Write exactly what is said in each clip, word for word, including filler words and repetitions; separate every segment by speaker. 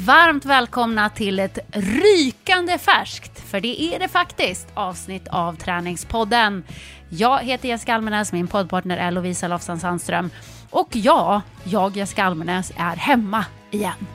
Speaker 1: Varmt välkomna till ett rykande färskt, för det är det faktiskt, avsnitt av Träningspodden. Jag heter Jessica Almenäs, min poddpartner är Lovisa Lofsan Sandström. Och ja, jag Jessica Almenäs är hemma igen.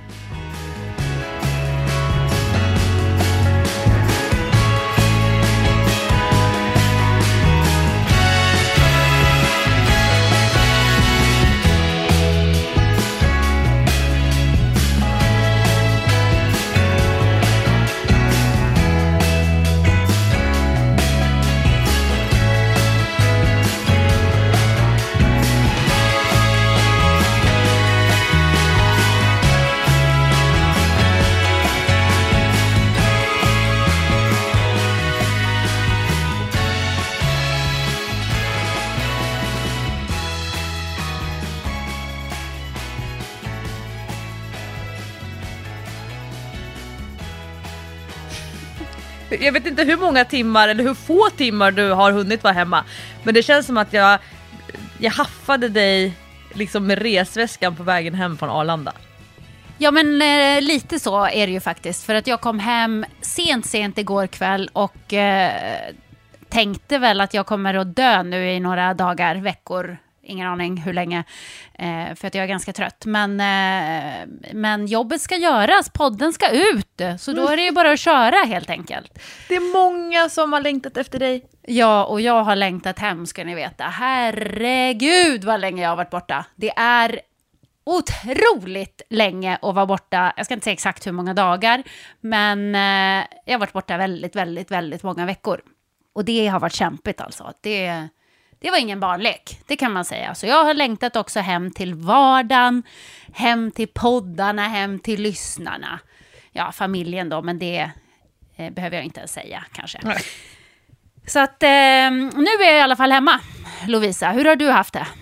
Speaker 2: Jag vet inte hur många timmar eller hur få timmar du har hunnit vara hemma. Men det känns som att jag, jag haffade dig liksom med resväskan på vägen hem från Arlanda.
Speaker 1: Ja, men eh, lite så är det ju faktiskt. För att jag kom hem sent, sent igår kväll och eh, tänkte väl att jag kommer att dö nu i några dagar, veckor. Ingen aning hur länge, eh, för att jag är ganska trött. Men, eh, men jobbet ska göras, podden ska ut. Så då är det ju bara att köra helt enkelt.
Speaker 2: Det är många som har längtat efter dig.
Speaker 1: Ja, och jag har längtat hem, ska ni veta. Herregud vad länge jag har varit borta. Det är otroligt länge att vara borta. Jag ska inte säga exakt hur många dagar. Men eh, jag har varit borta väldigt, väldigt, väldigt många veckor. Och det har varit kämpigt alltså. Det Det var ingen barnlek, det kan man säga. Så jag har längtat också hem till vardagen, hem till poddarna, hem till lyssnarna. Ja, familjen då, men det eh, behöver jag inte ens säga kanske. Nej. Så att eh, nu är jag i alla fall hemma. Lovisa, hur har du haft det?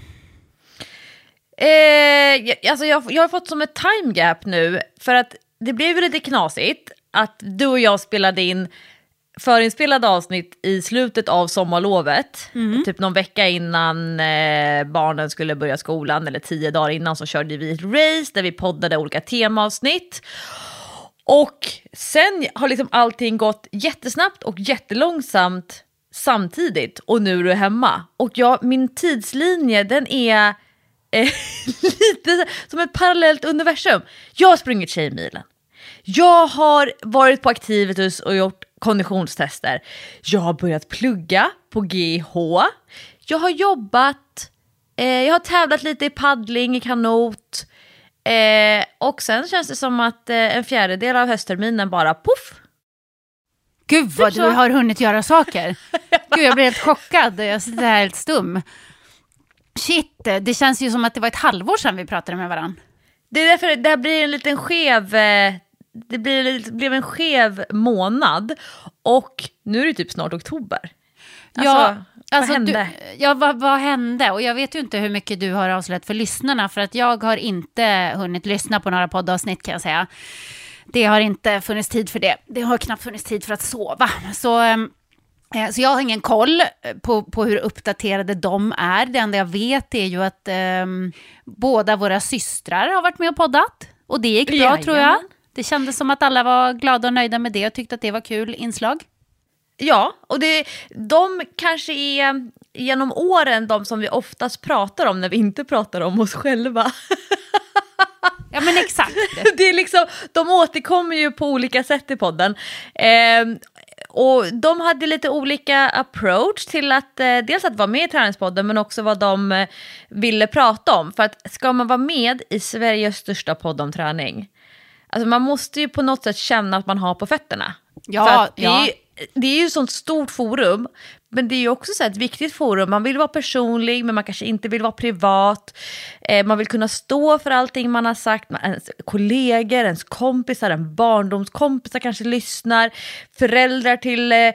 Speaker 2: Eh, alltså jag, jag har fått som ett time gap nu. För att det blev ju lite knasigt att du och jag spelade in förinspelade avsnitt i slutet av sommarlovet. Mm. Typ någon vecka innan eh, barnen skulle börja skolan, eller tio dagar innan, så körde vi ett race där vi poddade olika temaavsnitt. Och sen har liksom allting gått jättesnabbt och jättelångsamt samtidigt. Och nu är du hemma. Och jag, min tidslinje, den är eh, lite som ett parallellt universum. Jag har sprungit Tjejmilen. Jag har varit på Activitus och gjort konditionstester. Jag har börjat plugga på G H. Jag har jobbat. Eh, jag har tävlat lite i paddling, i kanot. Eh, och sen känns det som att eh, en fjärdedel av höstterminen bara puff.
Speaker 1: Gud vad du har hunnit göra saker. Gud, jag blir helt chockad. Jag sitter här helt stum. Shit, det känns ju som att det var ett halvår sedan vi pratade med varandra.
Speaker 2: Det är därför det här blir en liten skev... Eh, Det blev, det blev en skev månad. Och nu är det typ snart oktober. Alltså,
Speaker 1: ja,
Speaker 2: vad
Speaker 1: alltså
Speaker 2: hände?
Speaker 1: Du, ja, vad, vad hände? Och jag vet ju inte hur mycket du har avslöjat för lyssnarna. För att jag har inte hunnit lyssna på några poddavsnitt, kan jag säga. Det har inte funnits tid för det. Det har knappt funnits tid för att sova. Så, eh, så jag har ingen koll på, på hur uppdaterade de är. Det enda jag vet är ju att eh, båda våra systrar har varit med och poddat. Och det gick bra, Jajamen. tror jag. Det kändes som att alla var glada och nöjda med det och tyckte att det var kul inslag.
Speaker 2: Ja, och det, de kanske är genom åren de som vi oftast pratar om när vi inte pratar om oss själva.
Speaker 1: Ja, men exakt.
Speaker 2: Det är liksom, de återkommer ju på olika sätt i podden. Eh, och de hade lite olika approach till att eh, dels att vara med i Träningspodden, men också vad de eh, ville prata om. För att ska man vara med i Sveriges största podd om träning, alltså man måste ju på något sätt känna att man har på fötterna.
Speaker 1: Ja,
Speaker 2: för att det,
Speaker 1: ja.
Speaker 2: är ju, det är ju ett sånt stort forum. Men det är ju också så ett viktigt forum. Man vill vara personlig, men man kanske inte vill vara privat. Eh, man vill kunna stå för allting man har sagt. Ens kollegor, ens kompisar, en barndomskompisar kanske lyssnar. Föräldrar till eh,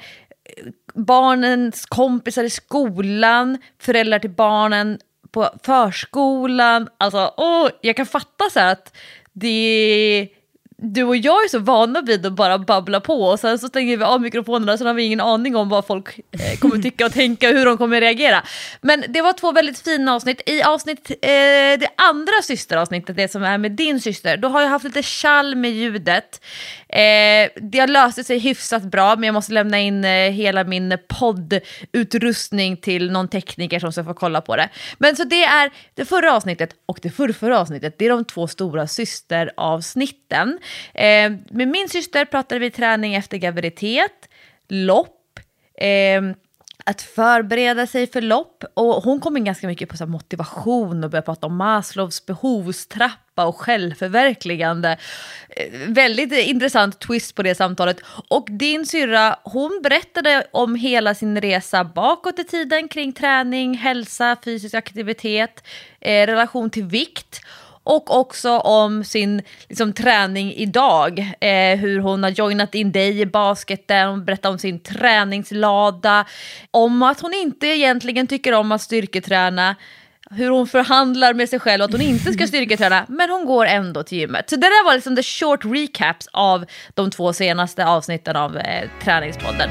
Speaker 2: barnens kompisar i skolan. Föräldrar till barnen på förskolan. Alltså, åh, jag kan fatta så här att det du och jag är så vana vid att bara babbla på och sen så stänger vi av mikrofonerna så har vi ingen aning om vad folk eh, kommer tycka och tänka och hur de kommer reagera. Men det var två väldigt fina avsnitt. I avsnitt, eh, det andra systeravsnittet, det som är med din syster, då har jag haft lite tjall med ljudet. Eh, det löste sig hyfsat bra, men jag måste lämna in eh, hela min poddutrustning till någon tekniker som ska få kolla på det. Men så det är det förra avsnittet och det förrförra avsnittet, det är de två stora systeravsnitten. Eh, med min syster pratade vi träning efter graviditet, lopp, eh, att förbereda sig för lopp, och hon kom in ganska mycket på så här motivation och började prata om Maslows behovstrappa och självförverkligande. Eh, väldigt intressant twist på det samtalet. Och din syrra, hon berättade om hela sin resa bakåt i tiden kring träning, hälsa, fysisk aktivitet, eh, relation till vikt. Och också om sin liksom, träning idag. Eh, hur hon har joinat in dig i basketen. Hon berättar om sin träningslada. Om att hon inte egentligen tycker om att styrketräna. Hur hon förhandlar med sig själv att hon inte ska styrketräna. Men hon går ändå till gymmet. Så det där var liksom the short recaps av de två senaste avsnitten av eh, Träningspodden.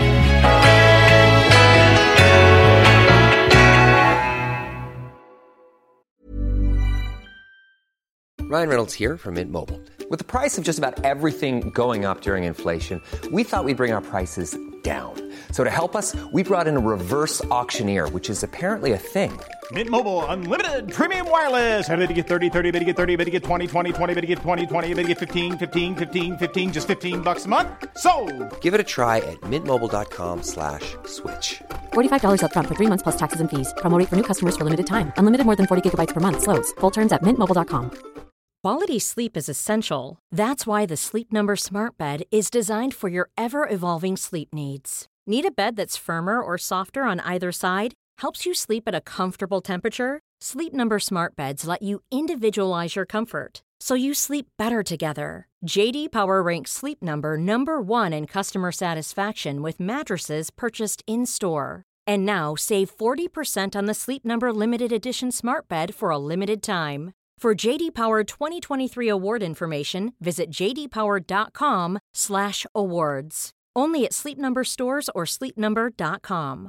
Speaker 3: Ryan Reynolds here from Mint Mobile. With the price of just about everything going up during inflation, we thought we'd bring our prices down. So to help us, we brought in a reverse auctioneer, which is apparently a thing.
Speaker 4: Mint Mobile Unlimited Premium Wireless. How to get thirty, thirty, how to get thirty, how to get twenty, twenty, twenty, how to get twenty, twenty, how to get fifteen, fifteen, fifteen, fifteen, just fifteen bucks a month? Sold!
Speaker 3: Give it a try at mintmobile.com slash switch.
Speaker 5: forty-five dollars up front for three months plus taxes and fees. Promo rate for new customers for limited time. Unlimited more than forty gigabytes per month. Slows full terms at mint mobile dot com.
Speaker 6: Quality sleep is essential. That's why the Sleep Number Smart Bed is designed for your ever-evolving sleep needs. Need a bed that's firmer or softer on either side? Helps you sleep at a comfortable temperature? Sleep Number Smart Beds let you individualize your comfort, so you sleep better together. J D Power ranks Sleep Number number one in customer satisfaction with mattresses purchased in-store. And now save forty percent on the Sleep Number Limited Edition Smart Bed for a limited time. For J D Power twenty twenty-three award information, visit j d power dot com slash awards. Only at Sleep Number stores or sleep number dot com.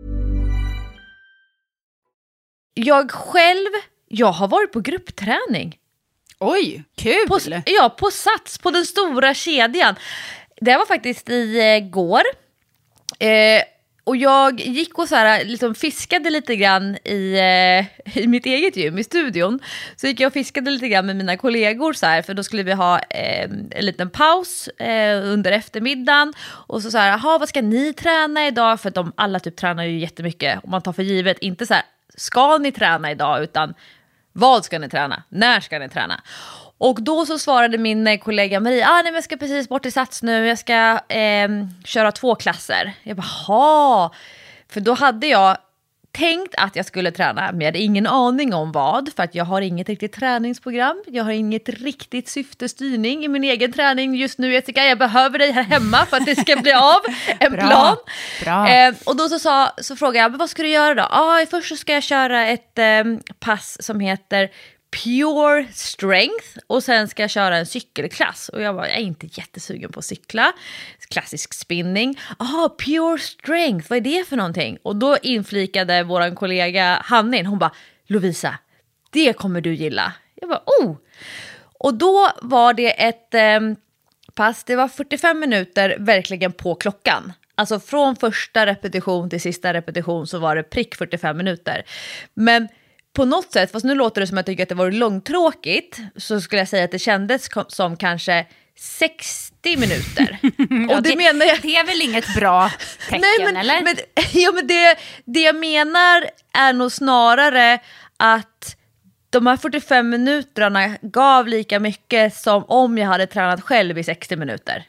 Speaker 2: Jag själv, jag har varit på gruppträning.
Speaker 1: Oj, kul!
Speaker 2: På, ja, på Sats, på den stora kedjan. Det var faktiskt igår. Eh, och jag gick och så här, liksom fiskade lite grann i, eh, i mitt eget gym, i studion. Så gick jag och fiskade lite grann med mina kollegor så här, för då skulle vi ha eh, en liten paus eh, under eftermiddagen. Och så så här, jaha, vad ska ni träna idag? För att de alla typ tränar ju jättemycket. Och man tar för givet, inte så här, ska ni träna idag? Utan, vad ska ni träna? När ska ni träna? Och då så svarade min kollega Maria, ah, nej, men jag ska precis bort till Sats nu, jag ska eh, köra två klasser. Jag bara, ha. För då hade jag tänkt att jag skulle träna, men jag hade ingen aning om vad. För att jag har inget riktigt träningsprogram, jag har inget riktigt syftestyrning i min egen träning just nu, Jessica. Jag behöver dig här hemma för att det ska bli av en
Speaker 1: Bra.
Speaker 2: plan.
Speaker 1: Bra.
Speaker 2: Eh, och då så, sa, så frågade jag, men vad ska du göra då? Ah, först så ska jag köra ett eh, pass som heter Pure Strength, och sen ska jag köra en cykelklass. Och jag var jag är inte jättesugen på att cykla. Klassisk spinning. Aha, Pure Strength, vad är det för någonting? Och då inflikade våran kollega Hannin, hon bara, Lovisa, det kommer du gilla. Jag bara, oh! Och då var det ett eh, pass, det var fyrtiofem minuter verkligen på klockan. Alltså från första repetition till sista repetition så var det prick fyrtiofem minuter. Men på något sätt, fast nu låter det som att jag tycker att det var långtråkigt, så skulle jag säga att det kändes som kanske sextio minuter.
Speaker 1: Ja,
Speaker 2: och det,
Speaker 1: det,
Speaker 2: menar jag...
Speaker 1: det är väl inget bra tecken,
Speaker 2: Nej, men,
Speaker 1: eller?
Speaker 2: Men, ja, men det, det jag menar är nog snarare att de här fyrtiofem minuterna gav lika mycket som om jag hade tränat själv i sextio minuter.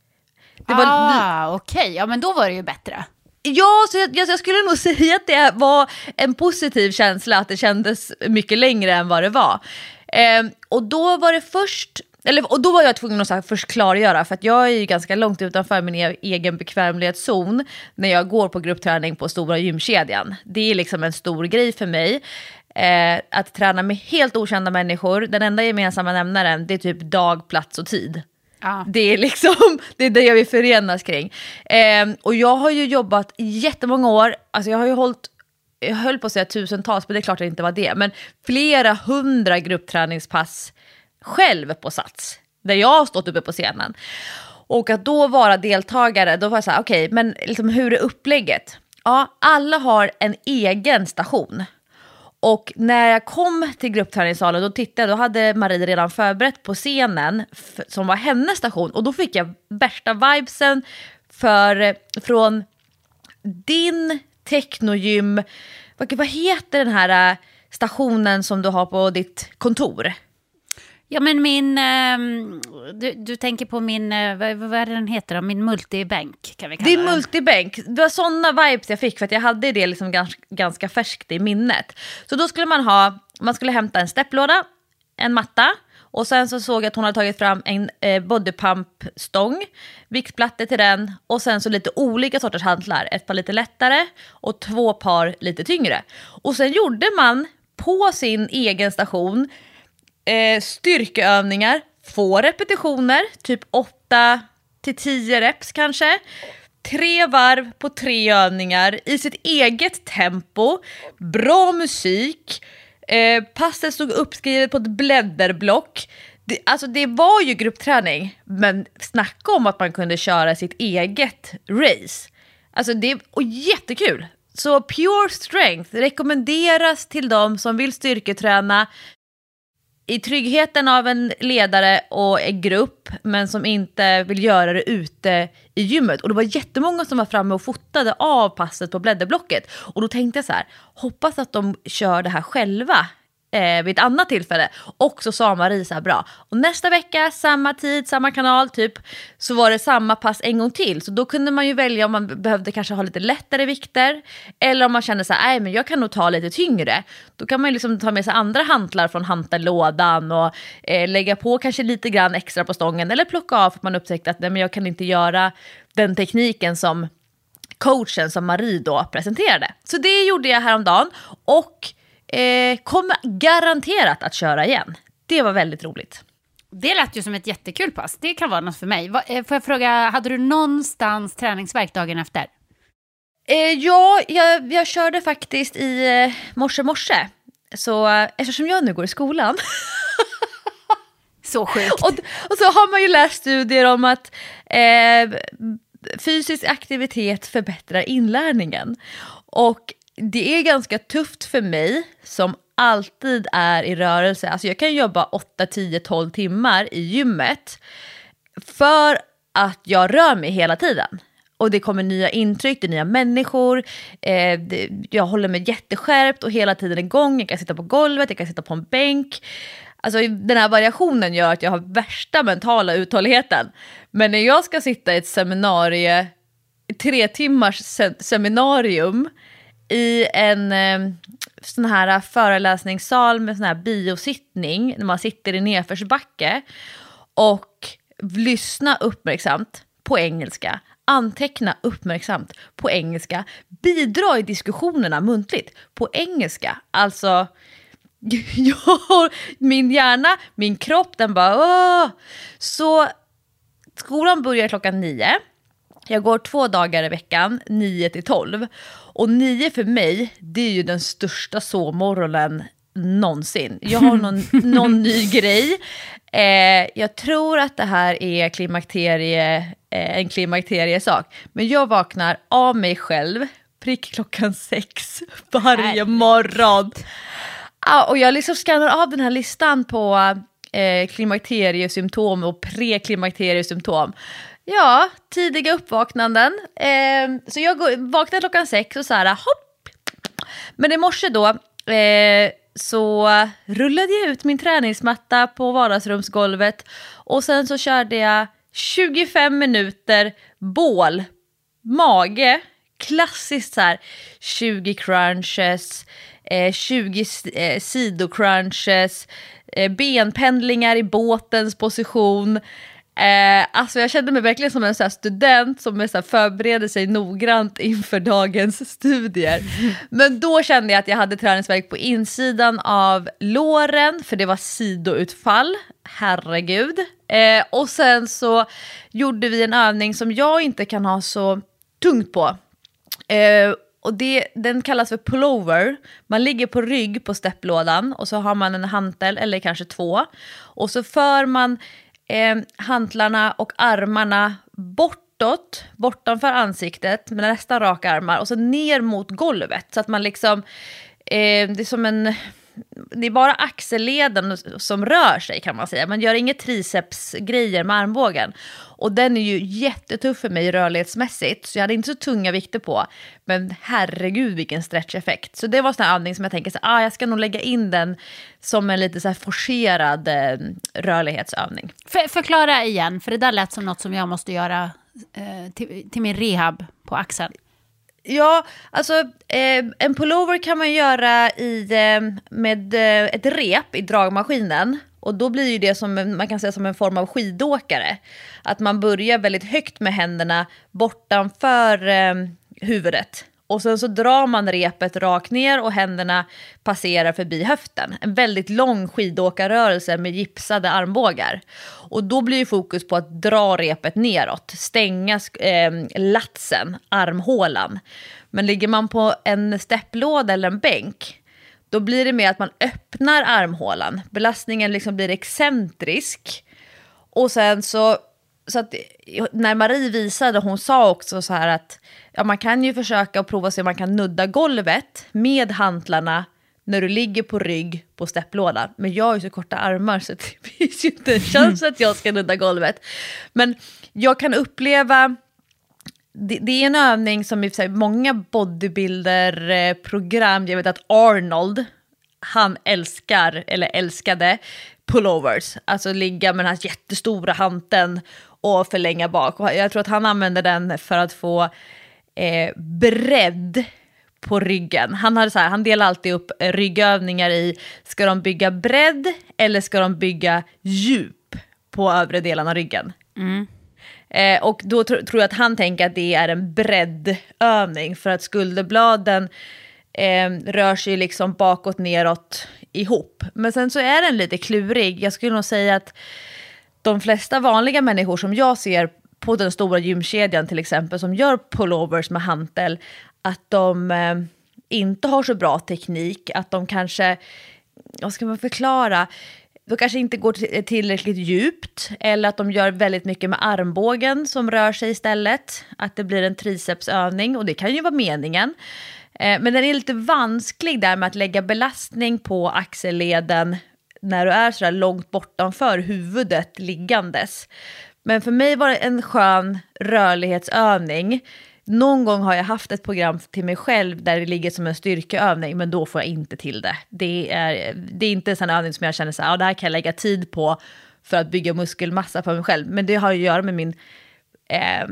Speaker 2: Det var...
Speaker 1: Ah, okej. Okay. Ja, men då var det ju bättre.
Speaker 2: Ja, så jag, jag skulle nog säga att det var en positiv känsla, att det kändes mycket längre än vad det var. Eh, och då var det först, eller, och då var jag tvungen att så här, först klargöra, för att jag är ju ganska långt utanför min e- egen bekvämlighetszon när jag går på gruppträning på stora gymkedjan. Det är liksom en stor grej för mig. eh, att träna med helt okända människor. Den enda gemensamma nämnaren, det är typ dag, plats och tid.
Speaker 1: Ja.
Speaker 2: Det är liksom, det är det jag vill förenas kring. Eh, och jag har ju jobbat jättemånga år, alltså jag har ju hållit, jag höll på att säga tusentals, men det är klart att det inte var det. Men flera hundra gruppträningspass själv på Sats, där jag har stått uppe på scenen. Och att då vara deltagare, då var jag så här, okej, okay, men liksom hur är upplägget? Ja, alla har en egen station. Och när jag kom till gruppträningssalen, då tittade jag, då hade Marie redan förberett på scenen f- som var hennes station. Och då fick jag värsta vibesen för, från din technogym. Vad, vad heter den här stationen som du har på ditt kontor?
Speaker 1: Ja, men min, um, du, du tänker på min, uh, vad, vad är det den heter då? Min multibänk kan vi kalla
Speaker 2: det.
Speaker 1: Det
Speaker 2: är multibänk. Det var sådana vibes jag fick för att jag hade det liksom ganska, ganska färskt i minnet. Så då skulle man ha, man skulle hämta en stepplåda, en matta och sen så såg jag att hon hade tagit fram en eh, bodypump-stång, viktplattor till den och sen så lite olika sorters hantlar. Ett par lite lättare och två par lite tyngre. Och sen gjorde man på sin egen station Eh, styrkeövningar, få repetitioner, typ åtta till tio reps kanske, tre varv på tre övningar i sitt eget tempo, bra musik, eh, passet stod uppskrivet på ett blädderblock. Det, alltså det var ju gruppträning, men snacka om att man kunde köra sitt eget race. Alltså det och jättekul. Så Pure Strength rekommenderas till de som vill styrketräna i tryggheten av en ledare och en grupp, men som inte vill göra det ute i gymmet. Och det var jättemånga som var framme och fotade av passet på blädderblocket. Och då tänkte jag så här, hoppas att de kör det här själva eh, vid ett annat tillfälle. Och så sa Marie så här, bra. Och nästa vecka, samma tid, samma kanal typ, så var det samma pass en gång till. Så då kunde man ju välja om man behövde kanske ha lite lättare vikter. Eller om man kände så här, nej men jag kan nog ta lite tyngre. Då kan man ju liksom ta med sig andra hantlar från hantelådan och eh, lägga på kanske lite grann extra på stången. Eller plocka av för att man upptäckte att nej, men jag kan inte göra den tekniken som coachen som Marie då presenterade. Så det gjorde jag häromdagen och Eh, kommer garanterat att köra igen. Det var väldigt roligt.
Speaker 1: Det lät ju som ett jättekul pass. Det kan vara något för mig. Va, eh, får jag fråga, hade du någonstans träningsvärk dagen efter?
Speaker 2: Eh, ja, jag, jag körde faktiskt i eh, morse morse. Så eh, eftersom jag nu går i skolan.
Speaker 1: Så sjukt.
Speaker 2: och, och så har man ju läst studier om att eh, fysisk aktivitet förbättrar inlärningen. Och det är ganska tufft för mig som alltid är i rörelse. Alltså jag kan jobba åtta, tio, tolv timmar i gymmet för att jag rör mig hela tiden. Och det kommer nya intryck, det är nya människor. Eh, det, jag håller mig jätteskärpt och hela tiden igång. Jag kan sitta på golvet, jag kan sitta på en bänk. Alltså den här variationen gör att jag har värsta mentala uthålligheten. Men när jag ska sitta i ett seminarie, tre timmars se- seminarium i en eh, sån här föreläsningssal med sån här biosittning när man sitter i nedförsbacke och lyssna uppmärksamt på engelska, anteckna uppmärksamt på engelska, bidra i diskussionerna muntligt på engelska. Alltså jag, min hjärna, min kropp, den bara åh. Så skolan börjar klockan nio. Jag går två dagar i veckan, nio till tolv. Och nio för mig, det är ju den största sovmorgonen någonsin. Jag har någon, någon ny grej. Eh, jag tror att det här är klimakterie, eh, en klimakteriesak. Men jag vaknar av mig själv prick klockan sex varje morgon. Ah, och jag liksom skannar av den här listan på eh, klimakteriesymptom och preklimakteriesymptom. Ja, tidiga uppvaknanden. Eh, så jag går, vaknar klockan sex och så här, hopp. Men i morse då eh, så rullade jag ut min träningsmatta på vardagsrumsgolvet. Och sen så körde jag tjugofem minuter bål, mage, klassiskt så här tjugo crunches, eh, tjugo eh, sidocrunches, eh, benpendlingar i båtens position. Eh, alltså jag kände mig verkligen som en så här student som är så här förbereder sig noggrant inför dagens studier. Men då kände jag att jag hade träningsvärk på insidan av låren, för det var sidoutfall. Herregud. Eh, och sen så gjorde vi en övning som jag inte kan ha så tungt på. Eh, och det, den kallas för pullover. Man ligger på rygg på stepplådan och så har man en hantel eller kanske två. Och så för man eh, hantlarna och armarna bortåt, bortanför ansiktet med nästan raka armar och så ner mot golvet. Så att man liksom, eh, det är som en... Det är bara axelleden som rör sig kan man säga. Man gör inga tricepsgrejer med armbågen. Och den är ju jättetuff för mig rörlighetsmässigt. Så jag hade inte så tunga vikter på. Men herregud vilken stretcheffekt. Så det var en sån här övning som jag tänker så ah, jag ska nog lägga in den som en lite så här forcerad eh, rörlighetsövning.
Speaker 1: För, förklara igen, för det där lät som något som jag måste göra eh, till, till min rehab på axeln.
Speaker 2: Ja, alltså eh, en pullover kan man göra i, eh, med eh, ett rep i dragmaskinen. Och då blir ju det som en, man kan säga som en form av skidåkare. Att man börjar väldigt högt med händerna bortanför eh, huvudet. Och sen så drar man repet rakt ner och händerna passerar förbi höften. En väldigt lång skidåkarrörelse med gipsade armbågar. Och då blir ju fokus på att dra repet neråt. Stänga eh, latsen, armhålan. Men ligger man på en stepplåda eller en bänk, då blir det med att man öppnar armhålan. Belastningen liksom blir excentrisk. Och sen så... Så att när Marie visade, hon sa också så här att ja, man kan ju försöka och prova se om man kan nudda golvet med hantlarna när du ligger på rygg på stepplådan. Men jag har ju så korta armar så det finns ju inte en chans att jag ska nudda golvet. Men jag kan uppleva, det, det är en övning som i och för sig många bodybuilder-program, jag vet att Arnold, han älskar eller älskade pullovers, alltså ligga med den här jättestora hanteln och förlänga bak. Och jag tror att han använder den för att få eh, bredd på ryggen. Han, hade så här, han delar alltid upp ryggövningar i, ska de bygga bredd eller ska de bygga djup på övre delen av ryggen. Mm. Eh, och då tr- tror jag att han tänker att det är en breddövning, för att skulderbladen eh, rör sig liksom bakåt neråt ihop. Men sen så är den lite klurig. Jag skulle nog säga att de flesta vanliga människor som jag ser på den stora gymkedjan till exempel, som gör pullovers med hantel, att de eh, inte har så bra teknik, att de kanske, vad ska man förklara, de kanske inte går t- tillräckligt djupt, eller att de gör väldigt mycket med armbågen som rör sig istället, att det blir en tricepsövning, och det kan ju vara meningen. Men den är lite vansklig där med att lägga belastning på axelleden när du är så där långt bortanför huvudet liggandes. Men för mig var det en skön rörlighetsövning. Någon gång har jag haft ett program till mig själv där det ligger som en styrkeövning, men då får jag inte till det. Det är, det är inte en sån övning som jag känner så här, ja, det här kan jag lägga tid på för att bygga muskelmassa på mig själv. Men det har att göra med min... Eh,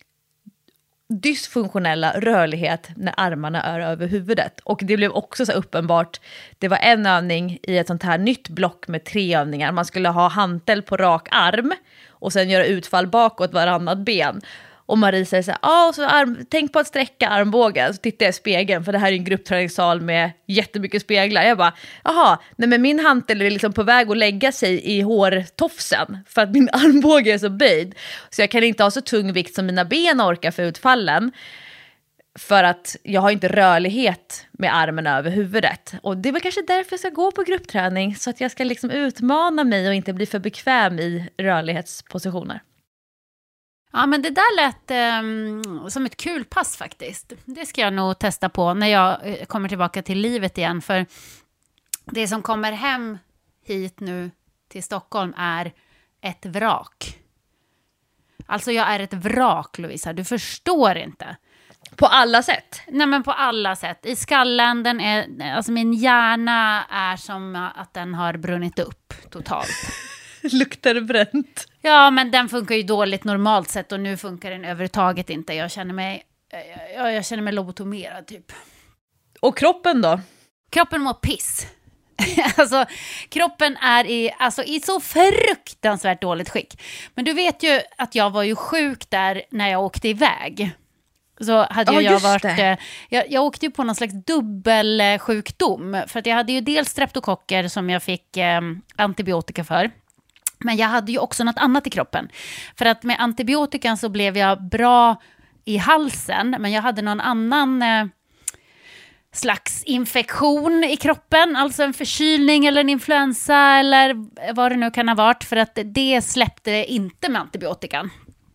Speaker 2: dysfunktionella rörlighet när armarna är över huvudet. Och det blev också så uppenbart. Det var en övning i ett sånt här nytt block med tre övningar. Man skulle ha hantel på rak arm och sen göra utfall bakåt varannat ben. Och Marie säger så här, ah, så arm, tänk på att sträcka armbågen. Så tittar jag i spegeln, för det här är en gruppträningssal med jättemycket speglar. Jag bara, jaha, nej men min hantel är liksom på väg att lägga sig i hårtofsen för att min armbåge är så böjd. Så jag kan inte ha så tung vikt som mina ben orkar för utfallen. För att jag har inte rörlighet med armen över huvudet. Och det är väl kanske därför jag ska gå på gruppträning. Så att jag ska liksom utmana mig och inte bli för bekväm i rörlighetspositioner.
Speaker 1: Ja, men det där lät um, som ett kul pass faktiskt. Det ska jag nog testa på när jag uh, kommer tillbaka till livet igen. För det som kommer hem hit nu till Stockholm är ett vrak. Alltså jag är ett vrak, Lovisa. Du förstår inte.
Speaker 2: På alla sätt?
Speaker 1: Nej, men på alla sätt. I skallen, den är, alltså min hjärna är som att den har brunnit upp totalt.
Speaker 2: Luktar det bränt?
Speaker 1: Ja, men den funkar ju dåligt normalt sett och nu funkar den överhuvudtaget inte. Jag känner mig, jag, jag känner mig lobotomerad typ.
Speaker 2: Och kroppen då?
Speaker 1: Kroppen mår piss. Alltså, kroppen är i, alltså, i så fruktansvärt dåligt skick. Men du vet ju att jag var ju sjuk där när jag åkte iväg. Så hade
Speaker 2: Ja,
Speaker 1: jag
Speaker 2: just
Speaker 1: varit...
Speaker 2: det.
Speaker 1: eh, Jag, jag åkte ju på någon slags dubbelsjukdom. För att jag hade ju dels streptokocker som jag fick eh, antibiotika för. Men jag hade ju också något annat i kroppen. För att med antibiotikan så blev jag bra i halsen. Men jag hade någon annan... Eh, slags infektion i kroppen, alltså en förkylning eller en influensa eller vad det nu kan ha varit, för att det släppte inte med antibiotikan.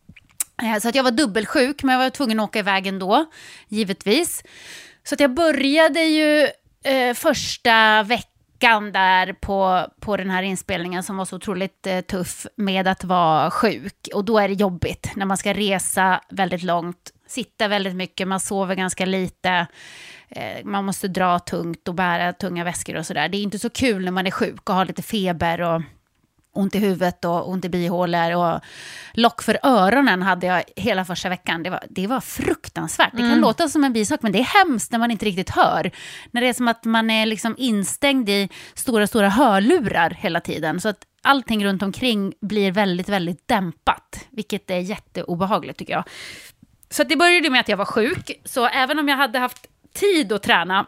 Speaker 1: Så att jag var dubbelsjuk, men jag var tvungen att åka iväg ändå, givetvis. Så att jag började ju eh, första veckan där på, på den här inspelningen som var så otroligt eh, tuff med att vara sjuk. Och då är det jobbigt när man ska resa väldigt långt, sitta väldigt mycket, man sover ganska lite. Man måste dra tungt och bära tunga väskor och sådär. Det är inte så kul när man är sjuk och har lite feber och ont i huvudet och ont i bihålor och lock för öronen hade jag hela första veckan. Det var, det var fruktansvärt. Det kan mm. låta som en bisak, men det är hemskt när man inte riktigt hör. När det är som att man är liksom instängd i stora, stora hörlurar hela tiden. Så att allting runt omkring blir väldigt, väldigt dämpat. Vilket är jätteobehagligt tycker jag. Så att det började med att jag var sjuk. Så även om jag hade haft tid att träna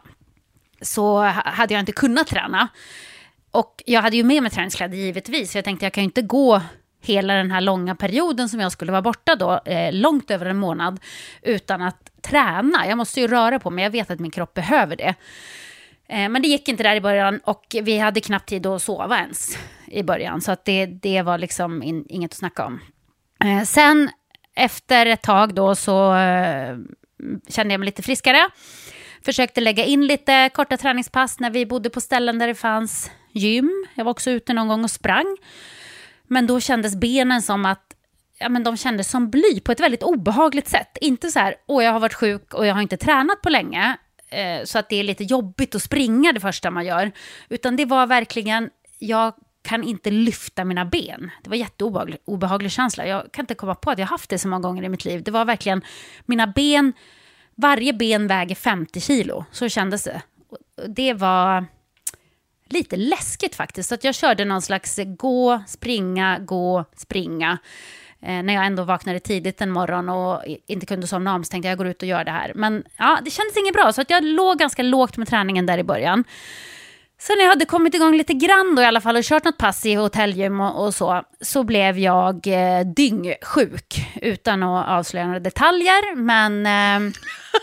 Speaker 1: så hade jag inte kunnat träna. Och jag hade ju med mig träningskläder givetvis. Jag tänkte jag kan ju inte gå hela den här långa perioden som jag skulle vara borta då, eh, långt över en månad, utan att träna. Jag måste ju röra på mig, jag vet att min kropp behöver det. Eh, men det gick inte där i början och vi hade knappt tid att sova ens i början. Så att det, det var liksom in, inget att snacka om. Eh, sen efter ett tag då så eh, kände jag mig lite friskare. Försökte lägga in lite korta träningspass när vi bodde på ställen där det fanns gym. Jag var också ute någon gång och sprang. Men då kändes benen som att ja, men de kändes som bly på ett väldigt obehagligt sätt. Inte så här, åh jag har varit sjuk och jag har inte tränat på länge. Eh, så att det är lite jobbigt att springa det första man gör. Utan det var verkligen, jag kan inte lyfta mina ben. Det var jätteobehaglig obehaglig känsla. Jag kan inte komma på att jag haft det så många gånger i mitt liv. Det var verkligen, mina ben, varje ben väger femtio kilo. Så kändes det. Det var lite läskigt faktiskt. Så att jag körde någon slags gå, springa, gå, springa. Eh, när jag ändå vaknade tidigt en morgon och inte kunde somna om så tänkte jag, jag går ut och gör det här. Men ja, det kändes inget bra. Så att jag låg ganska lågt med träningen där i början. Sen när jag hade kommit igång lite grann då i alla fall och kört något pass i hotellgym och, och så, så blev jag eh, dyngsjuk utan att avslöja några detaljer. Men... Eh,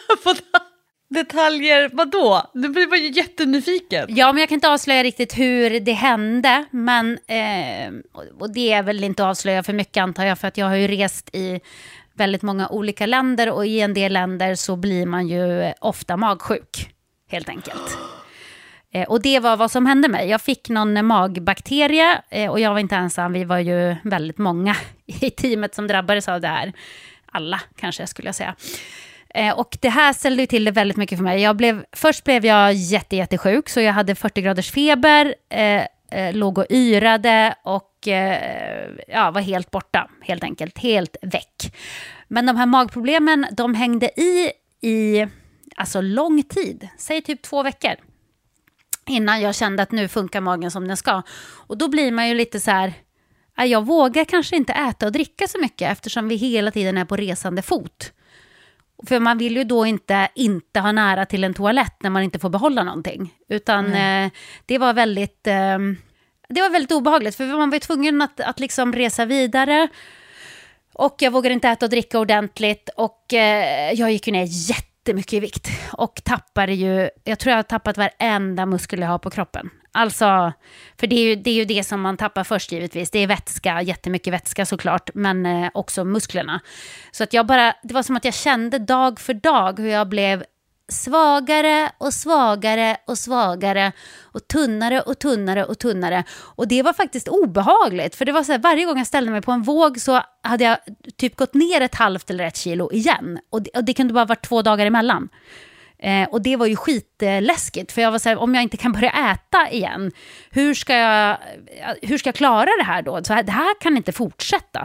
Speaker 2: detaljer, vadå? Du blir bara jättenyfiken.
Speaker 1: Ja, men jag kan inte avslöja riktigt hur det hände. Men, eh, och det är väl inte att avslöja för mycket antar jag, för att jag har ju rest i väldigt många olika länder och i en del länder så blir man ju ofta magsjuk, helt enkelt. Eh, och det var vad som hände mig. Jag fick någon magbakterie eh, och jag var inte ensam. Vi var ju väldigt många i teamet som drabbades av det här. Alla kanske skulle jag säga. Eh, och det här ställde ju till det väldigt mycket för mig. Jag blev, först blev jag jätte, jättesjuk så jag hade fyrtio graders feber, eh, eh, låg och yrade och eh, ja, var helt borta, helt enkelt, helt väck. Men de här magproblemen, de hängde i i alltså lång tid, säg typ två veckor. Innan jag kände att nu funkar magen som den ska. Och då blir man ju lite så här, jag vågar kanske inte äta och dricka så mycket eftersom vi hela tiden är på resande fot. För man vill ju då inte, inte ha nära till en toalett när man inte får behålla någonting. Utan mm. eh, det var väldigt eh, det var väldigt obehagligt. För man var tvungen att, att liksom resa vidare. Och jag vågade inte äta och dricka ordentligt. Och eh, jag gick ju ner jättemycket i vikt. Och tappade ju, jag tror jag har tappat varenda muskel jag har på kroppen. Alltså, för det är, ju, det är ju det som man tappar först givetvis. Det är vätska, jättemycket vätska såklart, men eh, också musklerna. Så att jag bara, det var som att jag kände dag för dag hur jag blev svagare och svagare och svagare och tunnare och tunnare och tunnare. Och det var faktiskt obehagligt, för det var så här, varje gång jag ställde mig på en våg så hade jag typ gått ner ett halvt eller ett kilo igen. Och det, och det kunde bara vara två dagar emellan. Eh, och det var ju skitläskigt, för jag var så här, om jag inte kan börja äta igen, hur ska jag, hur ska jag klara det här då? Så här, det här kan inte fortsätta.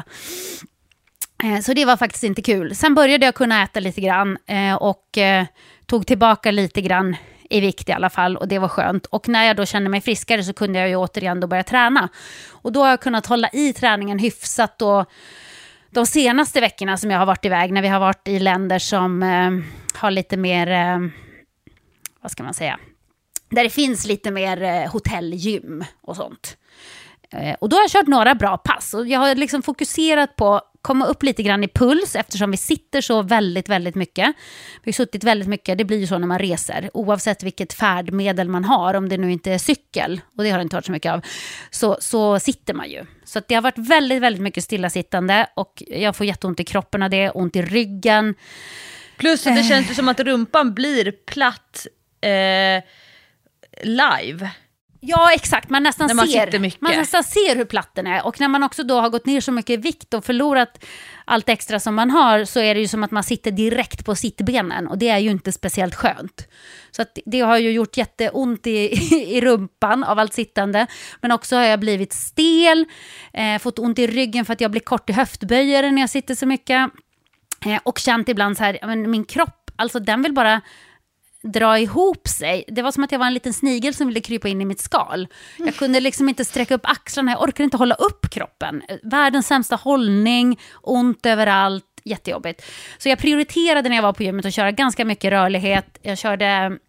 Speaker 1: Eh, så det var faktiskt inte kul. Sen började jag kunna äta lite grann eh, och eh, tog tillbaka lite grann i vikt i alla fall, och det var skönt. Och när jag då kände mig friskare så kunde jag ju återigen då börja träna. Och då har jag kunnat hålla i träningen hyfsat då de senaste veckorna som jag har varit iväg, när vi har varit i länder som eh, har lite mer, eh, vad ska man säga, där det finns lite mer eh, hotellgym och sånt. Eh, och då har jag kört några bra pass, och jag har liksom fokuserat på att komma upp lite grann i puls, eftersom vi sitter så väldigt, väldigt mycket. Vi har suttit väldigt mycket, det blir ju så när man reser, oavsett vilket färdmedel man har, om det nu inte är cykel, och det har jag inte hört så mycket av, så, så sitter man ju. Så att det har varit väldigt, väldigt mycket stillasittande, och jag får jätteont i kroppen av det, ont i ryggen.
Speaker 2: Plus att det känns ju som att rumpan blir platt eh, live.
Speaker 1: Ja, exakt. Man nästan,
Speaker 2: man
Speaker 1: ser, man nästan ser hur platt den är. Och när man också då har gått ner så mycket i vikt och förlorat allt extra som man har, så är det ju som att man sitter direkt på sittbenen. Och det är ju inte speciellt skönt. Så att det har ju gjort jätteont i, i rumpan av allt sittande. Men också har jag blivit stel, eh, fått ont i ryggen för att jag blir kort i höftböjare när jag sitter så mycket. Eh, och känt ibland så här, men min kropp, alltså den vill bara dra ihop sig. Det var som att jag var en liten snigel som ville krypa in i mitt skal. Jag kunde liksom inte sträcka upp axlarna. Jag orkade inte hålla upp kroppen. Världens sämsta hållning, ont överallt, jättejobbigt. Så jag prioriterade när jag var på gymmet att köra ganska mycket rörlighet. Jag körde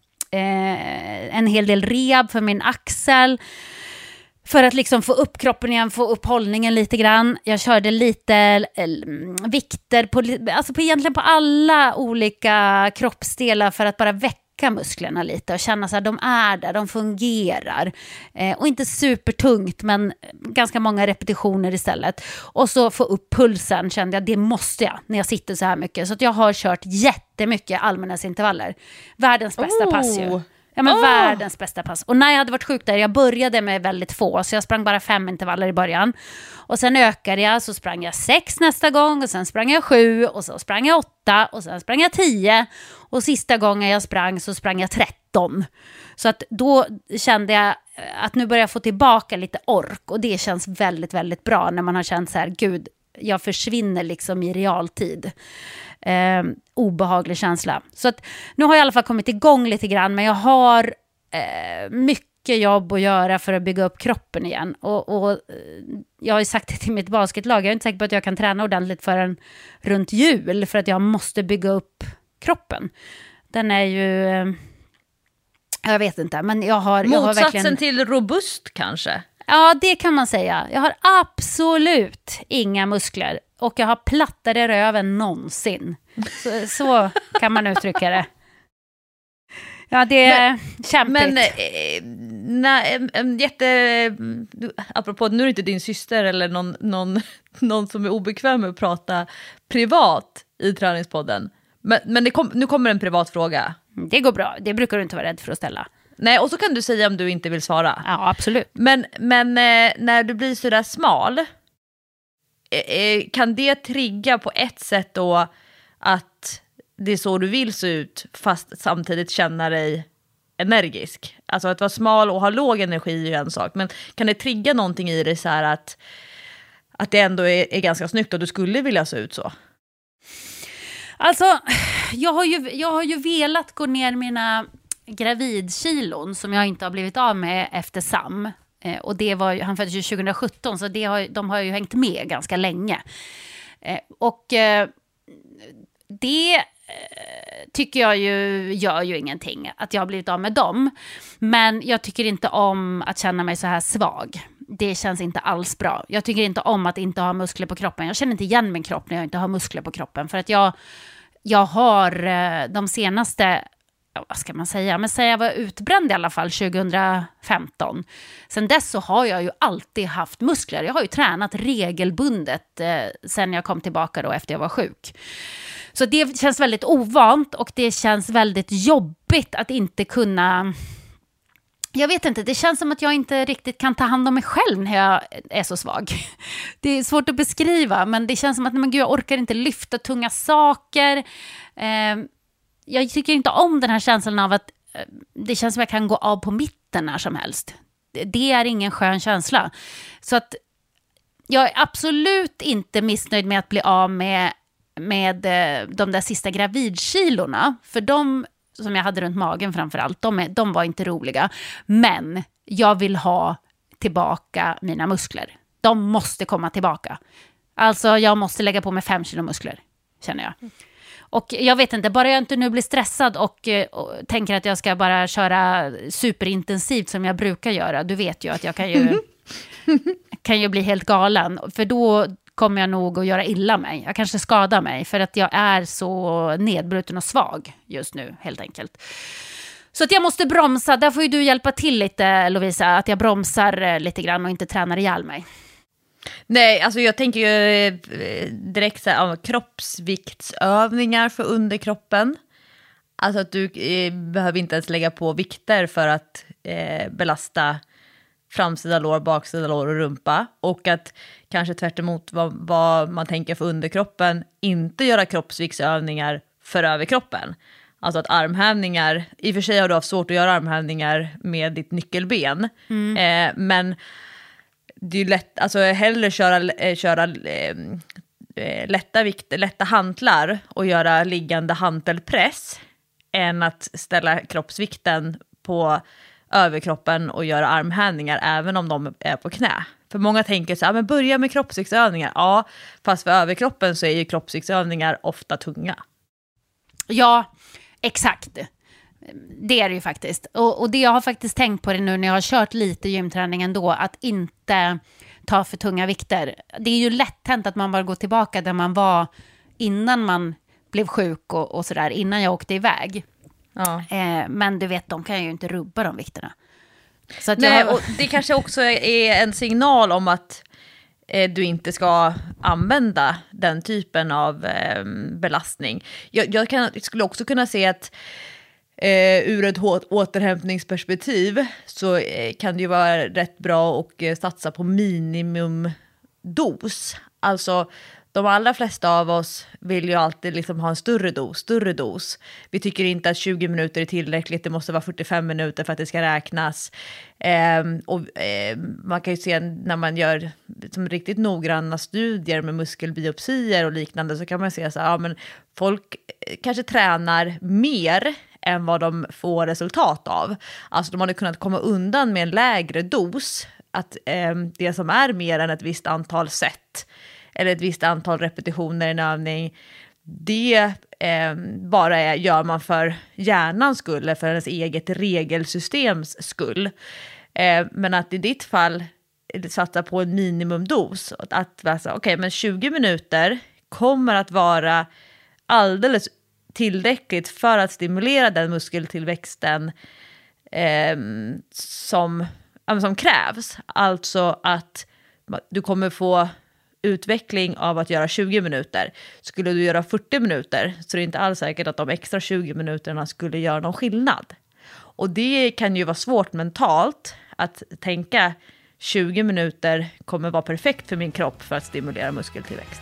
Speaker 1: eh, en hel del rehab för min axel. För att liksom få upp kroppen igen, få upp hållningen lite grann. Jag körde lite eh, vikter på, alltså på egentligen på alla olika kroppsdelar för att bara väcka musklerna lite och känna så här, de är där, de fungerar. Eh, och inte supertungt, men ganska många repetitioner istället. Och så få upp pulsen, kände jag, det måste jag när jag sitter så här mycket. Så att jag har kört jättemycket allmänhetsintervaller. Världens bästa
Speaker 2: oh.
Speaker 1: pass ju. Ja, men oh. världens bästa pass. Och när jag hade varit sjuk där, jag började med väldigt få, så jag sprang bara fem intervaller i början. Och sen ökade jag, så sprang jag sex nästa gång, och sen sprang jag sju, och så sprang jag åtta, och sen sprang jag tio. Och sista gången jag sprang så sprang jag tretton. Så att då kände jag att nu börjar jag få tillbaka lite ork, och det känns väldigt, väldigt bra när man har känt så här, gud, jag försvinner liksom i realtid. Eh, obehaglig känsla. Så att nu har jag i alla fall kommit igång lite grann, men jag har eh, mycket jobb att göra för att bygga upp kroppen igen. Och, och jag har ju sagt det till mitt basketlag, jag är inte säker på att jag kan träna ordentligt förrän runt jul, för att jag måste bygga upp kroppen. Den är ju eh, jag vet inte, men jag har, jag har
Speaker 2: motsatsen
Speaker 1: verkligen
Speaker 2: till robust kanske.
Speaker 1: Ja, det kan man säga. Jag har absolut inga muskler. Och jag har plattare röv än någonsin. Så, så kan man uttrycka det. Ja, det är men, kämpigt.
Speaker 2: Men eh, nej, en, en jätte... Apropå, nu är det inte din syster eller någon, någon, någon som är obekväm med att prata privat i träningspodden. Men, men det kom, nu kommer en privat fråga.
Speaker 1: Det går bra. Det brukar du inte vara rädd för att ställa.
Speaker 2: Nej, och så kan du säga om du inte vill svara.
Speaker 1: Ja, absolut.
Speaker 2: Men, men eh, när du blir sådär smal, eh, kan det trigga på ett sätt då att det är så du vill se ut, fast samtidigt känna dig energisk? Alltså att vara smal och ha låg energi är ju en sak, men kan det trigga någonting i dig så här att, att det ändå är, är ganska snyggt och du skulle vilja se ut så?
Speaker 1: Alltså, jag har ju, jag har ju velat gå ner mina gravidkilon som jag inte har blivit av med efter Sam. Eh, och det var, han föddes ju tjugo sjutton, så det har, de har ju hängt med ganska länge. Eh, och eh, det eh, tycker jag ju gör ju ingenting, att jag har blivit av med dem. Men jag tycker inte om att känna mig så här svag. Det känns inte alls bra. Jag tycker inte om att inte ha muskler på kroppen. Jag känner inte igen min kropp när jag inte har muskler på kroppen. För att jag, jag har eh, de senaste... vad ska man säga, men säga jag var utbränd i alla fall tjugo femton. Sen dess så har jag ju alltid haft muskler. Jag har ju tränat regelbundet eh, sen jag kom tillbaka då efter jag var sjuk. Så det känns väldigt ovant, och det känns väldigt jobbigt att inte kunna... Jag vet inte, det känns som att jag inte riktigt kan ta hand om mig själv när jag är så svag. Det är svårt att beskriva, men det känns som att men gud, jag orkar inte lyfta tunga saker. Eh, Jag tycker inte om den här känslan av att det känns som att jag kan gå av på mitten när som helst. Det är ingen skön känsla. Så att jag är absolut inte missnöjd med att bli av med, med de där sista gravidkilorna. För de som jag hade runt magen framförallt, de, är, de var inte roliga. Men jag vill ha tillbaka mina muskler. De måste komma tillbaka. Alltså jag måste lägga på mig fem kilo muskler, känner jag. Och jag vet inte, bara jag inte nu blir stressad och, och tänker att jag ska bara köra superintensivt som jag brukar göra. Du vet ju att jag kan ju, kan ju bli helt galen. För då kommer jag nog att göra illa mig. Jag kanske skadar mig för att jag är så nedbruten och svag just nu, helt enkelt. Så att jag måste bromsa. Där får ju du hjälpa till lite, Lovisa. Att jag bromsar lite grann och inte tränar ihjäl mig.
Speaker 2: Nej, alltså jag tänker ju direkt så här, kroppsviktsövningar för underkroppen. Alltså att du eh, behöver inte ens lägga på vikter för att eh, belasta framsida lår, baksida lår och rumpa. Och att kanske tvärt emot vad, vad man tänker för underkroppen, inte göra kroppsviktsövningar för överkroppen. Alltså att armhävningar, i och för sig har du haft svårt att göra armhävningar med ditt nyckelben. Mm. Eh, men det är ju lätt, alltså hellre köra, köra eh, lätta vikter, lätta hantlar och göra liggande hantelpress än att ställa kroppsvikten på överkroppen och göra armhävningar även om de är på knä. För många tänker så här, men börja med kroppsviktsövningar. Ja, fast för överkroppen så är ju kroppsviktsövningar ofta tunga.
Speaker 1: Ja, exakt. Det är det ju faktiskt. Och, och det jag har faktiskt tänkt på det nu när jag har kört lite gymträning ändå, att inte ta för tunga vikter. Det är ju lätt hänt att man bara går tillbaka där man var innan man blev sjuk och, och sådär, innan jag åkte iväg.
Speaker 2: Ja.
Speaker 1: Eh, men du vet, de kan ju inte rubba de vikterna. Så att
Speaker 2: Nej,
Speaker 1: jag...
Speaker 2: och det kanske också är en signal om att eh, du inte ska använda den typen av eh, belastning. Jag, jag, kan, jag skulle också kunna se att eh, ur ett återhämtningsperspektiv så eh, kan det ju vara rätt bra att eh, satsa på minimumdos. Alltså de allra flesta av oss vill ju alltid liksom ha en större dos, större dos. Vi tycker inte att tjugo minuter är tillräckligt, det måste vara fyrtiofem minuter för att det ska räknas. Eh, och eh, man kan ju se när man gör som riktigt noggranna studier med muskelbiopsier och liknande, så kan man se så här, ja, men folk kanske tränar mer än vad de får resultat av. Alltså de hade kunnat komma undan med en lägre dos, att eh, det som är mer än ett visst antal set eller ett visst antal repetitioner i en övning, det eh, bara är, gör man för hjärnans skull eller för ens eget regelsystems skull. Eh, men att i ditt fall satsa på en minimumdos. Att alltså, okej, okay, men tjugo minuter kommer att vara alldeles tillräckligt för att stimulera den muskeltillväxten eh, som, som krävs. Alltså att du kommer få utveckling av att göra tjugo minuter. Skulle du göra fyrtio minuter så är det inte alls säkert att de extra tjugo minuterna skulle göra någon skillnad. Och det kan ju vara svårt mentalt att tänka tjugo minuter kommer vara perfekt för min kropp för att stimulera muskeltillväxt.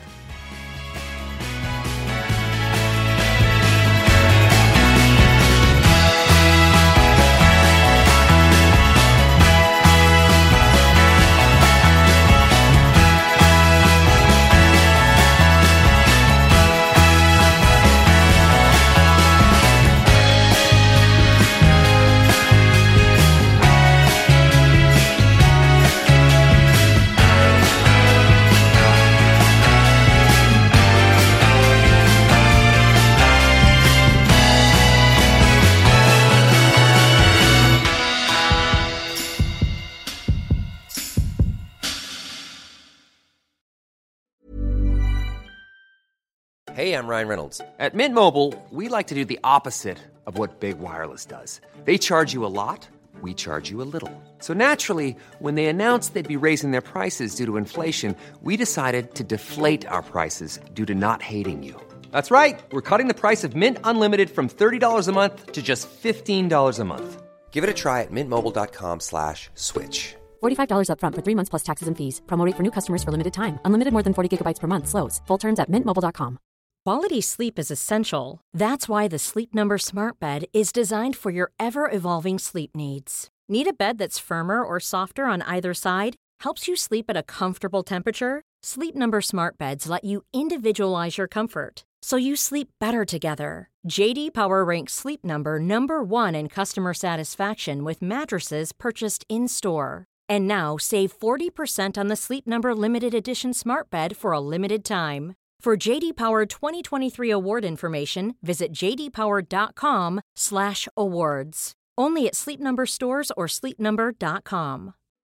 Speaker 3: Hey, I'm Ryan Reynolds. At Mint Mobile, we like to do the opposite of what Big Wireless does. They charge you a lot, we charge you a little. So naturally, when they announced they'd be raising their prices due to inflation, we decided to deflate our prices due to not hating you. That's right. We're cutting the price of Mint Unlimited from thirty dollars a month to just fifteen dollars a month. Give it a try at mintmobile.com slash switch.
Speaker 5: forty-five dollars up front for three months plus taxes and fees. Promo rate for new customers for limited time. Unlimited more than forty gigabytes per month. Slows full terms at mint mobile dot com.
Speaker 6: Quality sleep is essential. That's why the Sleep Number Smart Bed is designed for your ever-evolving sleep needs. Need a bed that's firmer or softer on either side? Helps you sleep at a comfortable temperature? Sleep Number Smart Beds let you individualize your comfort so you sleep better together. J D Power ranks Sleep Number number one in customer satisfaction with mattresses purchased in-store. And now save forty percent on the Sleep Number limited edition smart bed for a limited time. For J D Power twenty twenty-three award information, visit j d power dot com slash awards. Only at Sleep Number stores or sleep number dot com.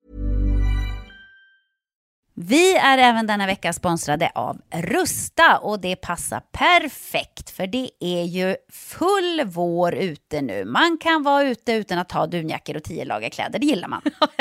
Speaker 1: Vi är även denna vecka sponsrade av Rusta och det passar perfekt för det är ju full vår ute nu. Man kan vara ute utan att ha dunjackor och tio lager kläder, det gillar man.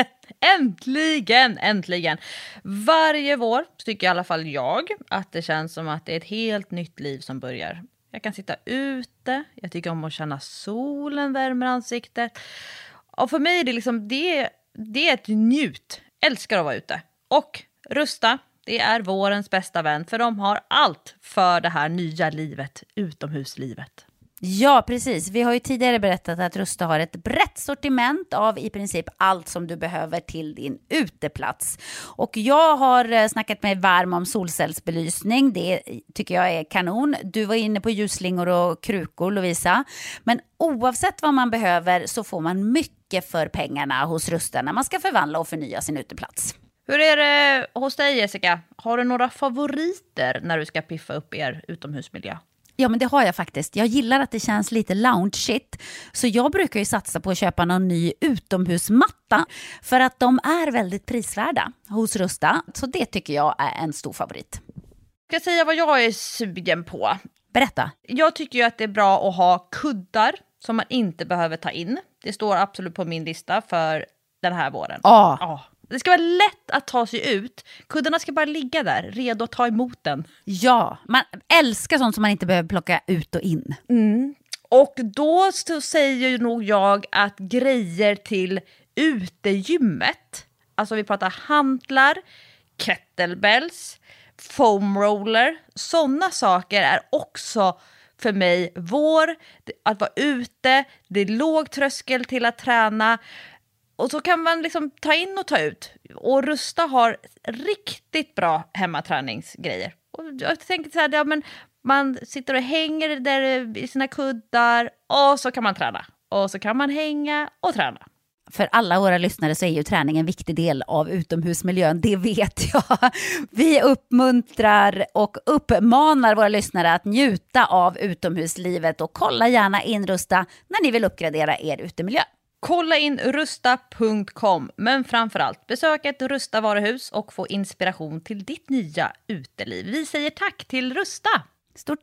Speaker 2: Äntligen, äntligen. Varje vår tycker i alla fall jag att det känns som att det är ett helt nytt liv som börjar. Jag kan sitta ute, jag tycker om att känna solen värmer ansiktet. Och för mig är det liksom, det, det är ett njut. Älskar att vara ute. Och Rusta, det är vårens bästa vän för de har allt för det här nya livet, utomhuslivet.
Speaker 1: Ja, precis. Vi har ju tidigare berättat att Rusta har ett brett sortiment av i princip allt som du behöver till din uteplats. Och jag har snackat mig varm om solcellsbelysning. Det tycker jag är kanon. Du var inne på ljusslingor och krukor, Lovisa. Men oavsett vad man behöver så får man mycket för pengarna hos Rusta när man ska förvandla och förnya sin uteplats.
Speaker 2: Hur är det hos dig, Jessica? Har du några favoriter när du ska piffa upp er utomhusmiljö?
Speaker 1: Ja, men det har jag faktiskt. Jag gillar att det känns lite lounge-shit. Så jag brukar ju satsa på att köpa någon ny utomhusmatta. För att de är väldigt prisvärda hos Rusta. Så det tycker jag är en stor favorit.
Speaker 2: Jag ska säga vad jag är sugen på.
Speaker 1: Berätta.
Speaker 2: Jag tycker ju att det är bra att ha kuddar som man inte behöver ta in. Det står absolut på min lista för den här våren.
Speaker 1: Ja.
Speaker 2: Ja. Det ska vara lätt att ta sig ut. Kuddarna ska bara ligga där, redo att ta emot den.
Speaker 1: Ja, man älskar sånt som man inte behöver plocka ut och in.
Speaker 2: Mm. Och då så säger ju nog jag att grejer till utegymmet, alltså vi pratar hantlar, kettlebells, foam roller, sådana saker är också för mig vår. Att vara ute, det är låg tröskel till att träna. Och så kan man liksom ta in och ta ut. Och Rusta har riktigt bra hemmaträningsgrejer. Och jag tänker så här, ja, men man sitter och hänger där i sina kuddar och så kan man träna. Och så kan man hänga och träna.
Speaker 1: För alla våra lyssnare så är ju träning en viktig del av utomhusmiljön, det vet jag. Vi uppmuntrar och uppmanar våra lyssnare att njuta av utomhuslivet och kolla gärna in Rusta när ni vill uppgradera er utemiljö.
Speaker 2: Kolla in rusta punkt com, men framförallt besök ett Rusta varuhus och få inspiration till ditt nya uteliv. Vi säger tack till Rusta.
Speaker 1: Stort.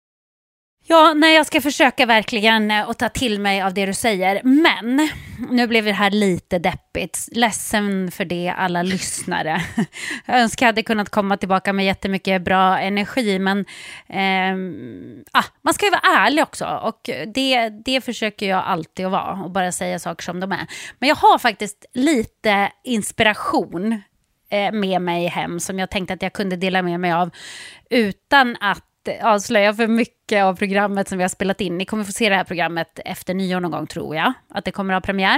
Speaker 1: Ja, nej, jag ska försöka verkligen att ta till mig av det du säger. Men nu blev det här lite deppigt. Ledsen för det, alla lyssnare. Jag önskar jag hade kunnat komma tillbaka med jättemycket bra energi. Men eh, ah, man ska ju vara ärlig också. Och det, det försöker jag alltid att vara. Och bara säga saker som de är. Men jag har faktiskt lite inspiration eh, med mig hem. Som jag tänkte att jag kunde dela med mig av. Utan att avslöja för mycket av programmet som vi har spelat in. Ni kommer få se det här programmet efter nyår någon gång, tror jag. Att det kommer att ha premiär.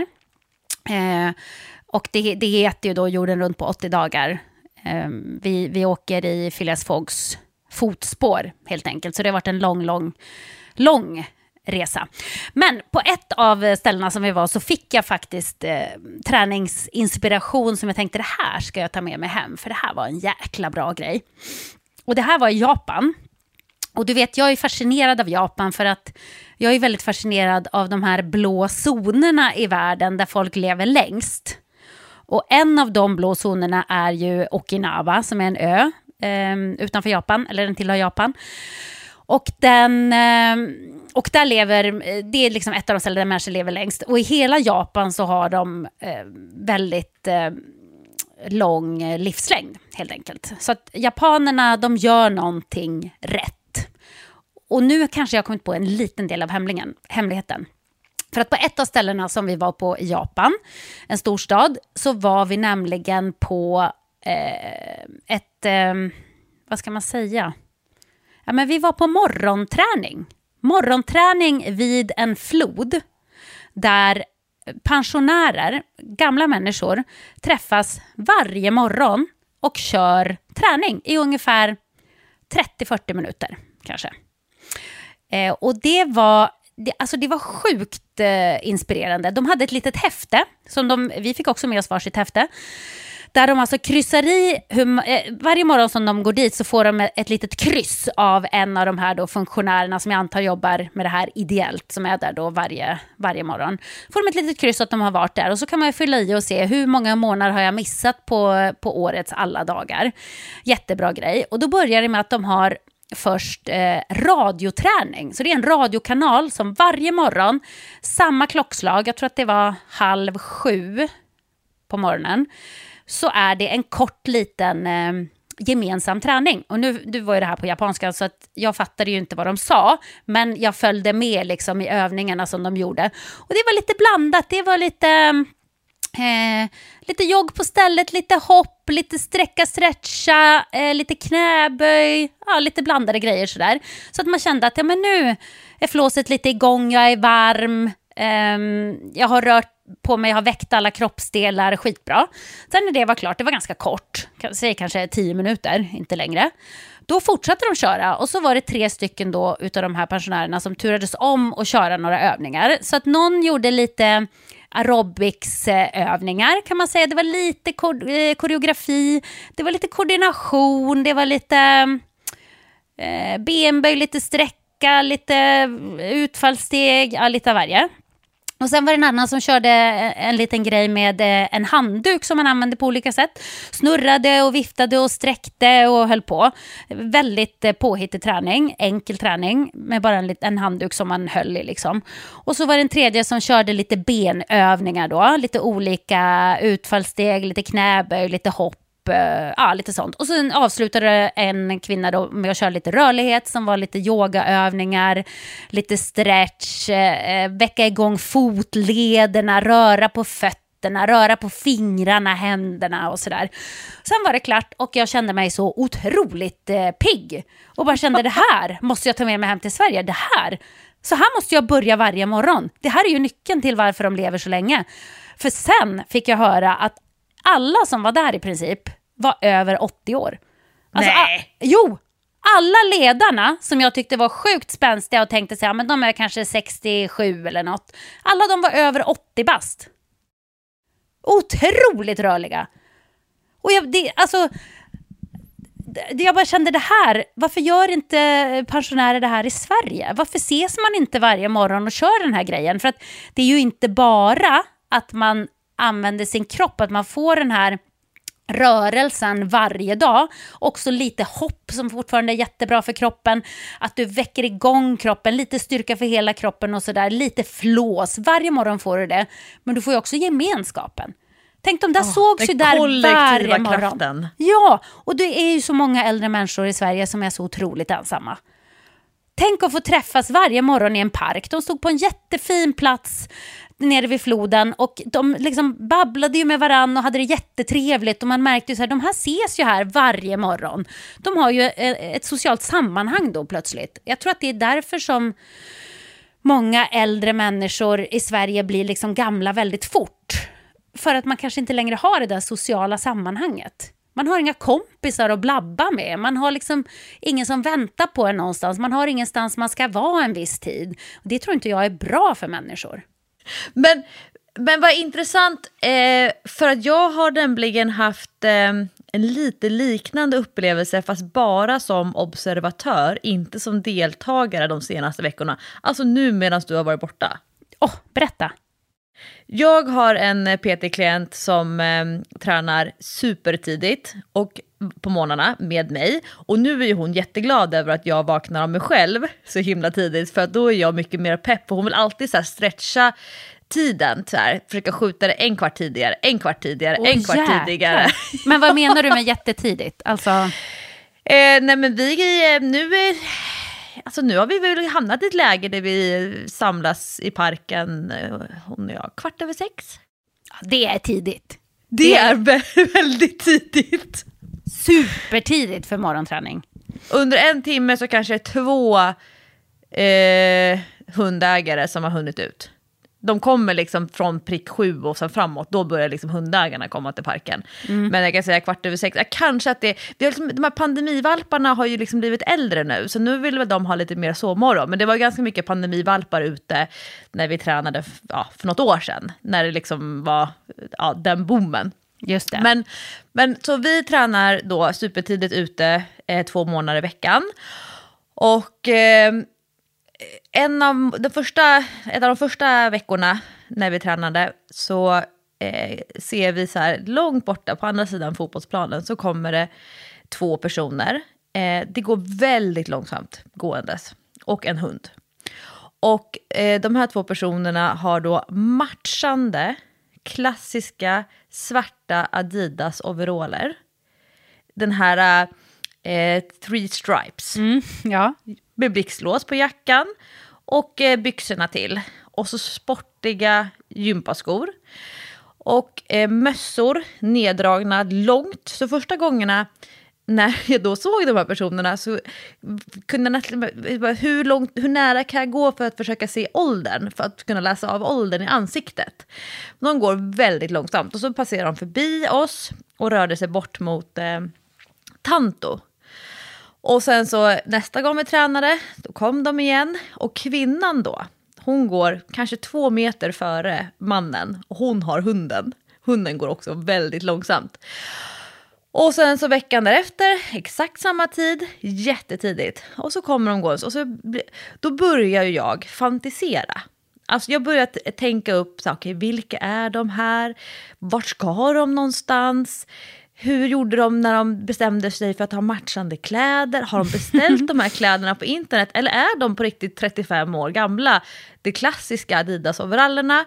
Speaker 1: Eh, och det, det heter ju då Jorden runt på åttio dagar. Eh, vi, vi åker i Phileas Foggs fotspår helt enkelt. Så det har varit en lång, lång, lång resa. Men på ett av ställena som vi var så fick jag faktiskt eh, träningsinspiration som jag tänkte, det här ska jag ta med mig hem. För det här var en jäkla bra grej. Och det här var i Japan. Och du vet, jag är fascinerad av Japan för att jag är väldigt fascinerad av de här blå zonerna i världen där folk lever längst. Och en av de blå zonerna är ju Okinawa som är en ö eh, utanför Japan, eller den tillhör Japan. Och, den, eh, och där lever, det är liksom ett av de ställen där människor lever längst. Och i hela Japan så har de eh, väldigt... Eh, lång livslängd helt enkelt. Så att japanerna, de gör någonting rätt. Och nu kanske jag har kommit på en liten del av hemlingen, hemligheten. För att på ett av ställena som vi var på i Japan, en stor stad, så var vi nämligen på eh, ett, eh, vad ska man säga? Ja, men vi var på morgonträning. Morgonträning vid en flod där pensionärer, gamla människor, träffas varje morgon och kör träning i ungefär trettio till fyrtio minuter kanske. Eh, och det var, det, alltså det var sjukt eh, inspirerande. De hade ett litet häfte, som de, vi fick också med oss varsitt häfte. Där de alltså kryssar i, hur, eh, varje morgon som de går dit så får de ett litet kryss av en av de här då funktionärerna som jag antar jobbar med det här ideellt, som är där då varje, varje morgon. Får de ett litet kryss att de har varit där, och så kan man fylla i och se hur många månader har jag missat på, på årets alla dagar. Jättebra grej. Och då börjar det med att de har först eh, radioträning. Så det är en radiokanal som varje morgon, samma klockslag, jag tror att det var halv sju på morgonen, så är det en kort liten eh, gemensam träning. Och nu, nu var ju det här på japanska, så att jag fattade ju inte vad de sa, men jag följde med liksom i övningarna som de gjorde. Och det var lite blandat, det var lite eh, lite jogg på stället, lite hopp, lite sträcka, stretcha, eh, lite knäböj, ja, lite blandade grejer sådär. Så att man kände att ja, men nu är flåset lite igång, jag är varm, eh, jag har rört på mig, har väckt alla kroppsdelar, skitbra. Sen när det var klart, det var ganska kort, säg kanske tio minuter, inte längre. Då fortsatte de köra, och så var det tre stycken då utav de här pensionärerna som turades om att köra några övningar. Så att någon gjorde lite aerobicsövningar kan man säga. Det var lite koreografi, det var lite koordination, det var lite eh, benböj, lite sträcka, lite utfallssteg, ja, lite av varje. Och sen var det en annan som körde en liten grej med en handduk som man använde på olika sätt. Snurrade och viftade och sträckte och höll på. Väldigt påhittig träning, enkel träning med bara en, en handduk som man höll i liksom. Och så var det en tredje som körde lite benövningar då. Lite olika utfallssteg, lite knäböj, lite hopp. Ja, lite sånt. Och sen avslutade en kvinna då med att köra lite rörlighet som var lite yogaövningar, lite stretch, eh, väcka igång fotlederna, röra på fötterna, röra på fingrarna, händerna och sådär. Sen var det klart och jag kände mig så otroligt eh, pigg och bara kände det här måste jag ta med mig hem till Sverige. Det här, så här måste jag börja varje morgon. Det här är ju nyckeln till varför de lever så länge. För sen fick jag höra att alla som var där i princip var över åttio år. Alltså,
Speaker 2: Nej.
Speaker 1: A- jo, alla ledarna som jag tyckte var sjukt spänstiga och tänkte säga, men de är kanske sextiosju eller något. Alla de var över åttio bast. Otroligt rörliga. Och jag, det, alltså, det, jag bara kände det här, varför gör inte pensionärer det här i Sverige? Varför ses man inte varje morgon och kör den här grejen? För att det är ju inte bara att man använder sin kropp, att man får den här rörelsen varje dag, också lite hopp som fortfarande är jättebra för kroppen, att du väcker igång kroppen, lite styrka för hela kroppen och sådär, lite flås, varje morgon får du det, men du får ju också gemenskapen. Tänk de där oh, sågs ju där varje morgon. Kraften. Ja, och det är ju så många äldre människor i Sverige som är så otroligt ensamma. Tänk att få träffas varje morgon i en park. De stod på en jättefin plats nere vid floden och de liksom babblade ju med varann och hade det jättetrevligt och man märkte ju så här, de här ses ju här varje morgon. De har ju ett socialt sammanhang då plötsligt. Jag tror att det är därför som många äldre människor i Sverige blir liksom gamla väldigt fort. För att man kanske inte längre har det där sociala sammanhanget. Man har inga kompisar att blabba med. Man har liksom ingen som väntar på en någonstans. Man har ingenstans man ska vara en viss tid. Det tror inte jag är bra för människor.
Speaker 2: Men, men vad intressant, eh, för att jag har nämligen haft eh, en lite liknande upplevelse fast bara som observatör, inte som deltagare de senaste veckorna. Alltså nu medan du har varit borta.
Speaker 1: Åh, oh, berätta.
Speaker 2: Jag har en P T-klient som eh, tränar supertidigt och på morgnarna med mig. Och nu är hon jätteglad över att jag vaknar av mig själv så himla tidigt. För att då är jag mycket mer pepp. Och hon vill alltid så här stretcha tiden. Så här, försöka skjuta det en kvart tidigare, en kvart tidigare, oh, en kvart jäklar. tidigare.
Speaker 1: Men vad menar du med jättetidigt? Alltså...
Speaker 2: Eh, nej men vi nu är... Alltså nu har vi väl hamnat i ett läge där vi samlas i parken, hon och jag, kvart över sex.
Speaker 1: Det är tidigt.
Speaker 2: Det, det är väldigt tidigt.
Speaker 1: Supertidigt för morgonträning.
Speaker 2: Under en timme så kanske två eh, hundägare som har hunnit ut. de kommer liksom från prick sju och sen framåt, då börjar liksom hundägarna komma till parken. Mm. Men jag kan säga kvart över sex, kanske att det, vi har liksom, de här pandemivalparna har ju liksom blivit äldre nu, så nu vill väl de ha lite mer sovmorgon. Men det var ganska mycket pandemivalpar ute när vi tränade ja, för något år sedan, när det liksom var ja, den boomen.
Speaker 1: Just det.
Speaker 2: Men, men så vi tränar då supertidigt ute eh, två månader i veckan. Och eh, en, av de första, en av de första veckorna när vi tränade så eh, ser vi så här långt borta på andra sidan fotbollsplanen så kommer det två personer. Eh, det går väldigt långsamt gåendes och en hund. Och eh, de här två personerna har då matchande klassiska svarta Adidas overaller. Den här eh, three stripes.
Speaker 1: Mm, ja.
Speaker 2: Med blixtlås på jackan och eh, byxorna till. Och så sportiga gympaskor. Och eh, mössor neddragna långt. Så första gångerna när jag då såg de här personerna så kunde jag nästan, hur, långt, hur nära kan jag gå för att försöka se åldern, för att kunna läsa av åldern i ansiktet. De går väldigt långsamt och så passerar de förbi oss och rörde sig bort mot eh, Tanto. Och sen så nästa gång vi tränade, då kom de igen och kvinnan då, hon går kanske två meter före mannen och hon har hunden. Hunden går också väldigt långsamt. Och sen så veckan därefter, exakt samma tid, jättetidigt. Och så kommer de gå och så då börjar jag fantisera. Alltså jag börjar t- tänka upp, så, okay, vilka är de här? Vart ska de någonstans? Hur gjorde de när de bestämde sig för att ha matchande kläder? Har de beställt de här kläderna på internet? Eller är de på riktigt trettiofem år gamla? De klassiska Adidas-overallerna.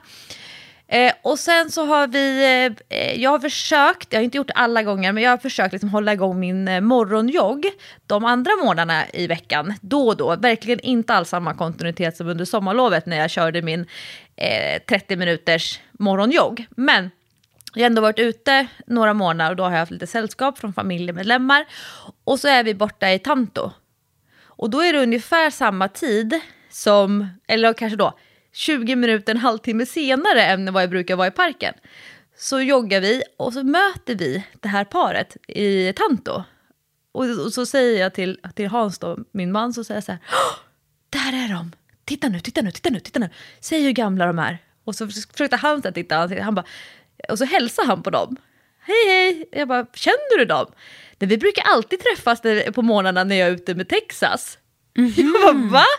Speaker 2: Eh, och sen så har vi, eh, jag har försökt, jag har inte gjort det alla gånger, men jag har försökt liksom hålla igång min eh, morgonjogg de andra månaderna i veckan, då och då. Verkligen inte alls samma kontinuitet som under sommarlovet när jag körde min eh, trettio minuters morgonjogg. Men jag har ändå varit ute några månader och då har jag haft lite sällskap från familjemedlemmar. Och så är vi borta i Tanto. Och då är det ungefär samma tid som, eller kanske då, tjugo minuter, en halvtimme senare än vad jag brukar vara i parken. Så joggar vi och så möter vi det här paret i Tanto. Och, och så säger jag till, till Hans då, min man, så säger jag så här: där är de! Titta nu, titta nu, titta nu, titta nu. Säg hur gamla de är. Och så försökte han att titta, han bara, och så hälsar han på dem. Hej, hej. Jag bara, känner du dem? Men vi brukar alltid träffas på morgnarna när jag är ute med Texas. Mm-hmm. Jag bara, va?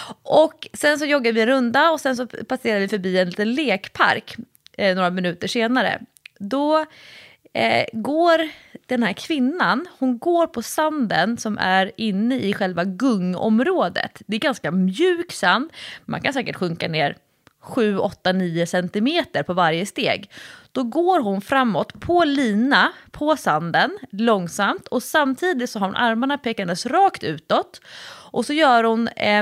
Speaker 2: Och sen så joggar vi en runda och sen så passerar vi förbi en liten lekpark eh, några minuter senare. Då eh, går den här kvinnan, hon går på sanden som är inne i själva gungområdet. Det är ganska mjuk sand. Man kan säkert sjunka ner sju, åtta, nio centimeter på varje steg. Då går hon framåt på lina på sanden långsamt och samtidigt så har hon armarna pekandes rakt utåt och så gör hon eh,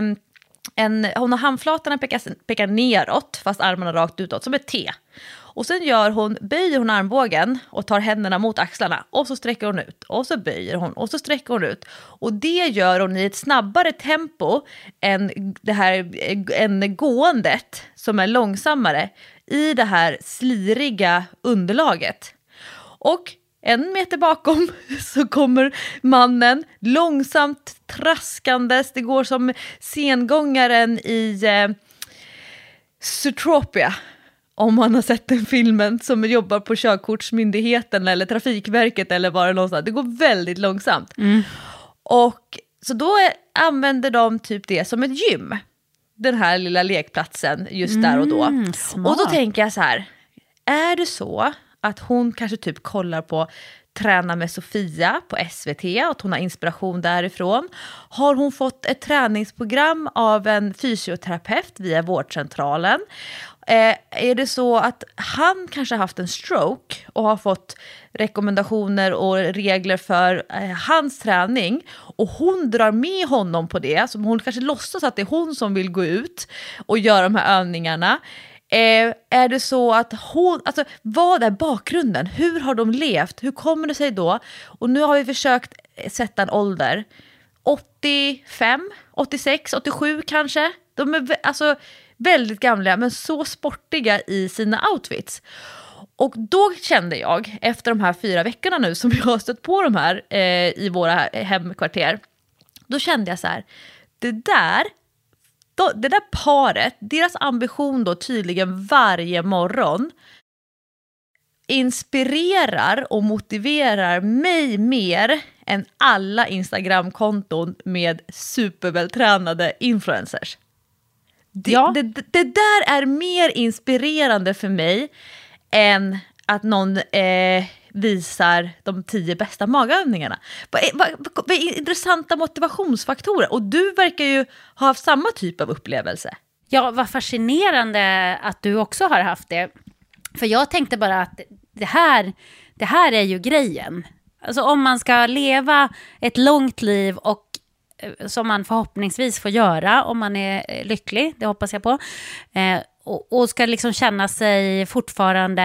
Speaker 2: en, hon har handflatorna pekar, pekar neråt fast armarna rakt utåt som ett T. Och sen gör hon, böjer hon armbågen och tar händerna mot axlarna och så sträcker hon ut och så böjer hon och så sträcker hon ut. Och det gör hon i ett snabbare tempo än det här än gåendet som är långsammare i det här sliriga underlaget. Och en meter bakom så kommer mannen långsamt traskandes. Det går som sengångaren i eh, Zootopia. Om man har sett den filmen som jobbar på körkortsmyndigheten eller Trafikverket eller vad det någonstans. Det går väldigt långsamt. Mm. Och så då är, använder de typ det som ett gym. Den här lilla lekplatsen just mm, där och då. Smart. Och då tänker jag så här. Är det så att hon kanske typ kollar på Träna med Sofia på S V T och att hon har inspiration därifrån? Har hon fått ett träningsprogram av en fysioterapeut via vårdcentralen? Eh, är det så att han kanske har haft en stroke och har fått rekommendationer och regler för eh, hans träning och hon drar med honom på det, så hon kanske låtsas att det är hon som vill gå ut och göra de här övningarna. Eh, är det så att hon, alltså vad är bakgrunden? Hur har de levt? Hur kommer det sig då? Och nu har vi försökt sätta en ålder. åttiofem, åttiosex, åttiosju kanske. De är, alltså, väldigt gamla men så sportiga i sina outfits. Och då kände jag, efter de här fyra veckorna nu som jag har stött på de här eh, i våra hemkvarter, då kände jag så här, det där, då, det där paret, deras ambition då tydligen varje morgon inspirerar och motiverar mig mer än alla Instagram-konton med supervältränade influencers. Det,
Speaker 1: Ja.
Speaker 2: det, det, det där är mer inspirerande för mig än att någon eh, visar de tio bästa magövningarna. Vad är, vad, vad är intressanta motivationsfaktorer? Och du verkar ju ha haft samma typ av upplevelse.
Speaker 1: Ja, vad fascinerande att du också har haft det. För jag tänkte bara att det här, det här är ju grejen. Alltså om man ska leva ett långt liv och som man förhoppningsvis får göra om man är lycklig, det hoppas jag på. Eh, och, och ska liksom känna sig fortfarande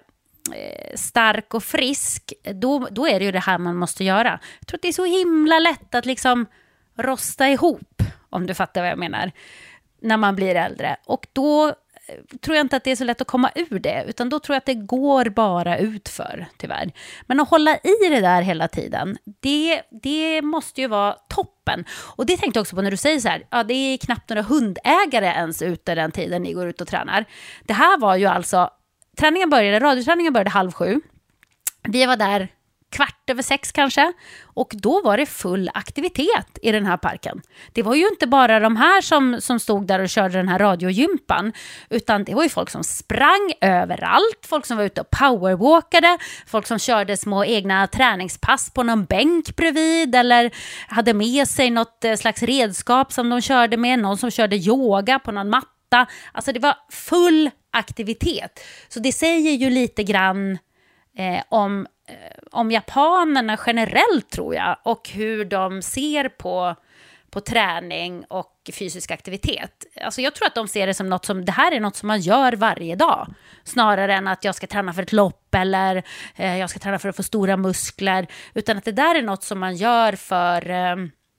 Speaker 1: eh, stark och frisk, då, då är det ju det här man måste göra. Jag tror att det är så himla lätt att liksom rosta ihop, om du fattar vad jag menar, när man blir äldre. Och då tror jag inte att det är så lätt att komma ur det, utan då tror jag att det går bara utför, tyvärr. Men att hålla i det där hela tiden, det, det måste ju vara toppen. Och det tänkte jag också på när du säger så här, ja, det är knappt några hundägare ens ute den tiden ni går ut och tränar. Det här var ju alltså, träningen började, radioträningen började halv sju. Vi var där kvart över sex kanske, och då var det full aktivitet i den här parken. Det var ju inte bara de här som, som stod där och körde den här radiogympan, utan det var ju folk som sprang överallt, folk som var ute och powerwalkade, folk som körde små egna träningspass på någon bänk bredvid, eller hade med sig något slags redskap som de körde med, någon som körde yoga på någon matta. Alltså det var full aktivitet. Så det säger ju lite grann eh, om om japanerna generellt, tror jag, och hur de ser på, på träning och fysisk aktivitet. Alltså jag tror att de ser det som något som, det här är något som man gör varje dag, snarare än att jag ska träna för ett lopp eller eh, jag ska träna för att få stora muskler, utan att det där är något som man gör för, eh,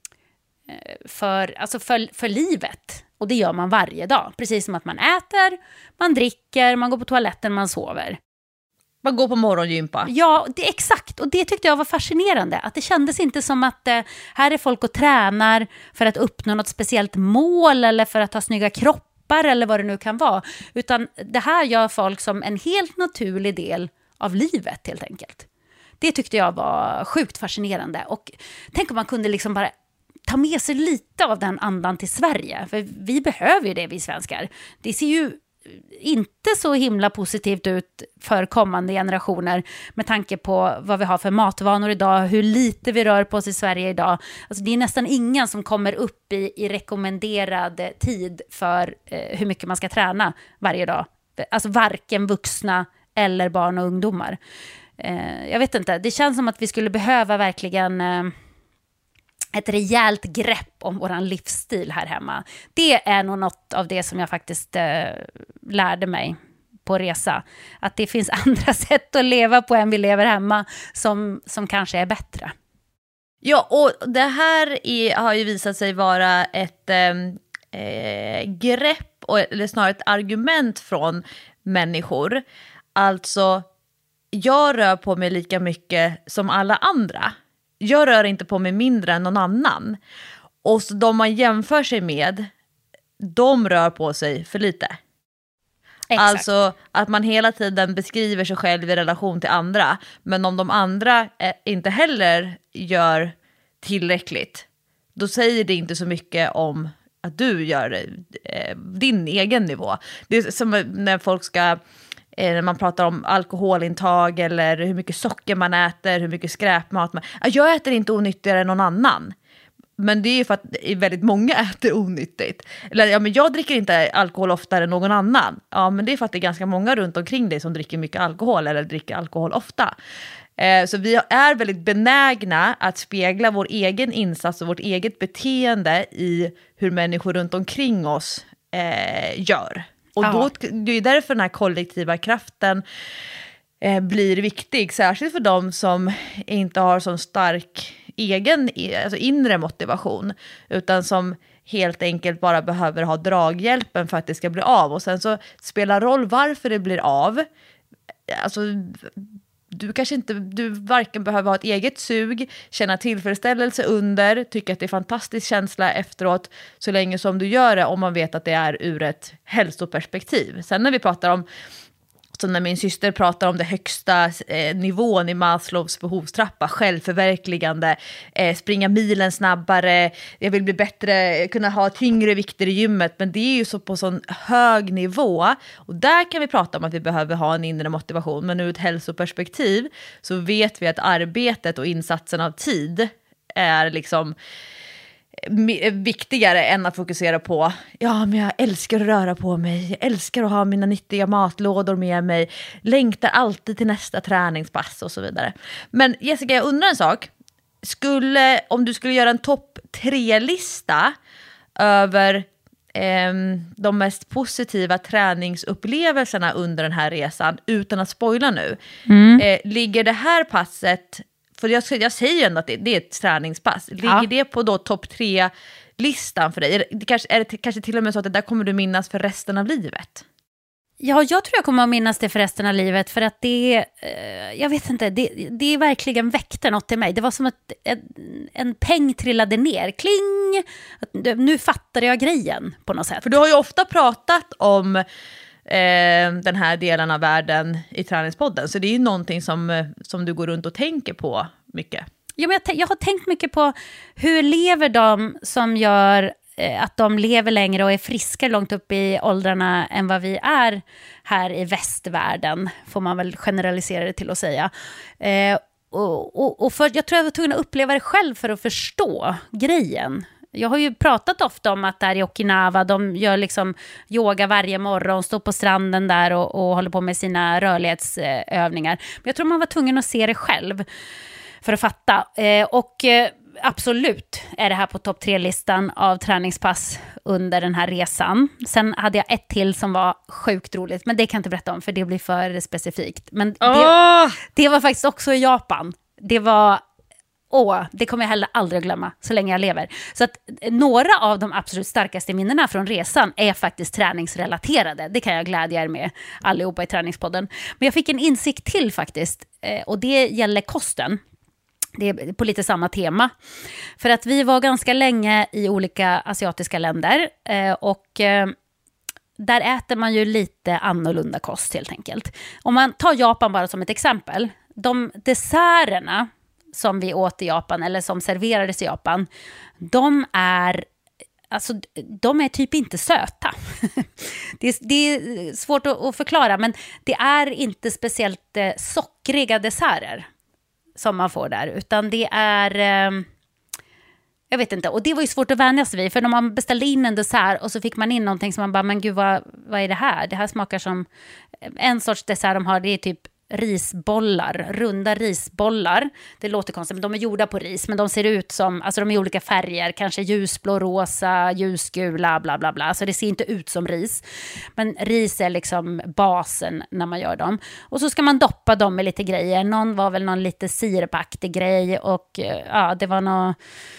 Speaker 1: för, alltså för, för livet. Och det gör man varje dag, precis som att man äter, man dricker, man går på toaletten, man sover.
Speaker 2: Man går på morgongympa.
Speaker 1: Ja, det, exakt. Och det tyckte jag var fascinerande. Att det kändes inte som att eh, här är folk och tränar för att uppnå något speciellt mål eller för att ha snygga kroppar eller vad det nu kan vara. Utan det här gör folk som en helt naturlig del av livet, helt enkelt. Det tyckte jag var sjukt fascinerande. Och tänk om man kunde liksom bara ta med sig lite av den andan till Sverige. För vi behöver ju det, vi svenskar. Det ser ju inte så himla positivt ut för kommande generationer med tanke på vad vi har för matvanor idag, hur lite vi rör på oss i Sverige idag. Alltså det är nästan ingen som kommer upp i, i rekommenderad tid för eh, hur mycket man ska träna varje dag. Alltså varken vuxna eller barn och ungdomar. Eh, jag vet inte, det känns som att vi skulle behöva verkligen eh, ett rejält grepp om våran livsstil här hemma. Det är nog något av det som jag faktiskt eh, lärde mig på resa. Att det finns andra sätt att leva på än vi lever hemma som, som kanske är bättre.
Speaker 2: Ja, och det här är, har ju visat sig vara ett eh, grepp, och, eller snarare ett argument från människor. Alltså, jag rör på mig lika mycket som alla andra. Jag rör inte på mig mindre än någon annan. Och så de man jämför sig med, de rör på sig för lite. Exakt. Alltså att man hela tiden beskriver sig själv i relation till andra. Men om de andra eh, inte heller gör tillräckligt, då säger det inte så mycket om att du gör eh, din egen nivå. Det är som när folk ska... när man pratar om alkoholintag eller hur mycket socker man äter, hur mycket skräpmat man... Jag äter inte onyttigare än någon annan. Men det är ju för att väldigt många äter onyttigt. Eller ja, men jag dricker inte alkohol oftare än någon annan. Ja, men det är för att det är ganska många runt omkring dig som dricker mycket alkohol eller dricker alkohol ofta. Eh, så vi är väldigt benägna att spegla vår egen insats och vårt eget beteende i hur människor runt omkring oss eh, gör. Och då, det är därför den här kollektiva kraften eh, blir viktig. Särskilt för de som inte har så stark egen alltså inre motivation, utan som helt enkelt bara behöver ha draghjälpen för att det ska bli av. Och sen så spelar roll varför det blir av. Alltså, du kanske inte, du varken behöver ha ett eget sug, känna tillfredsställelse under, tycka att det är fantastisk känsla efteråt, så länge som du gör det, om man vet att det är ur ett hälsoperspektiv. Sen när vi pratar om, så när min syster pratar om det högsta eh, nivån i Maslows behovstrappa, självförverkligande, eh, springa milen snabbare, jag vill bli bättre, kunna ha tyngre vikter i gymmet, men det är ju så på sån hög nivå, och där kan vi prata om att vi behöver ha en inre motivation, men ur ett hälsoperspektiv så vet vi att arbetet och insatsen av tid är liksom viktigare än att fokusera på ja, men jag älskar att röra på mig, jag älskar att ha mina nyttiga matlådor med mig, längtar alltid till nästa träningspass och så vidare. Men Jessica, jag undrar en sak. Skulle, om du skulle göra en topp tre-lista över eh, de mest positiva träningsupplevelserna under den här resan, utan att spoila nu, mm. eh, ligger det här passet, för jag, jag säger ju ändå att det, det är ett träningspass. Ligger ja. det på då topp tre-listan för dig? Är det, det kanske, är det kanske till och med så att det där kommer du minnas för resten av livet?
Speaker 1: Ja, jag tror jag kommer att minnas det för resten av livet. För att det, eh, jag vet inte, det, det är verkligen väckte något till mig. Det var som att en, en peng trillade ner. Kling! Att, nu fattade jag grejen på något sätt.
Speaker 2: För du har ju ofta pratat om Eh, den här delen av världen i träningspodden. Så det är ju någonting som, som du går runt och tänker på mycket.
Speaker 1: Ja, men jag, jag har tänkt mycket på hur lever de som gör eh, att de lever längre och är friska långt upp i åldrarna än vad vi är här i västvärlden, får man väl generalisera det till att säga. Eh, och och, och för, jag tror jag var tvungen att uppleva det själv för att förstå grejen. Jag har ju pratat ofta om att där i Okinawa, de gör liksom yoga varje morgon, står på stranden där och, och håller på med sina rörlighetsövningar. Men jag tror man var tvungen att se det själv för att fatta. Eh, och eh, absolut är det här på topp tre-listan av träningspass under den här resan. Sen hade jag ett till som var sjukt roligt, men det kan jag inte berätta om för det blir för specifikt. Men det,
Speaker 2: oh!
Speaker 1: det var faktiskt också i Japan. Det var... Åh, det kommer jag heller aldrig att glömma så länge jag lever. Så att några av de absolut starkaste minnena från resan är faktiskt träningsrelaterade. Det kan jag glädja er med allihopa i träningspodden. Men jag fick en insikt till faktiskt. Och det gäller kosten. Det är på lite samma tema. För att vi var ganska länge i olika asiatiska länder. Och där äter man ju lite annorlunda kost helt enkelt. Om man tar Japan bara som ett exempel. De desserterna som vi åt i Japan eller som serverades i Japan, de är alltså de är typ inte söta. det, är, det är svårt att, att förklara, men det är inte speciellt eh, sockriga desserter som man får där, utan det är eh, jag vet inte, och det var ju svårt att vänja sig vid, för när man beställde in en dessert och så fick man in någonting som man bara, men gud vad, vad är det här? Det här smakar som en sorts dessert de har, det är typ risbollar, runda risbollar. Det låter konstigt, men de är gjorda på ris, men de ser ut som, alltså de är i olika färger, kanske ljusblå, rosa, ljusgula, bla bla bla. Så det ser inte ut som ris. Men ris är liksom basen när man gör dem. Och så ska man doppa dem med lite grejer. Någon var väl någon lite sirapaktig grej och ja, det var något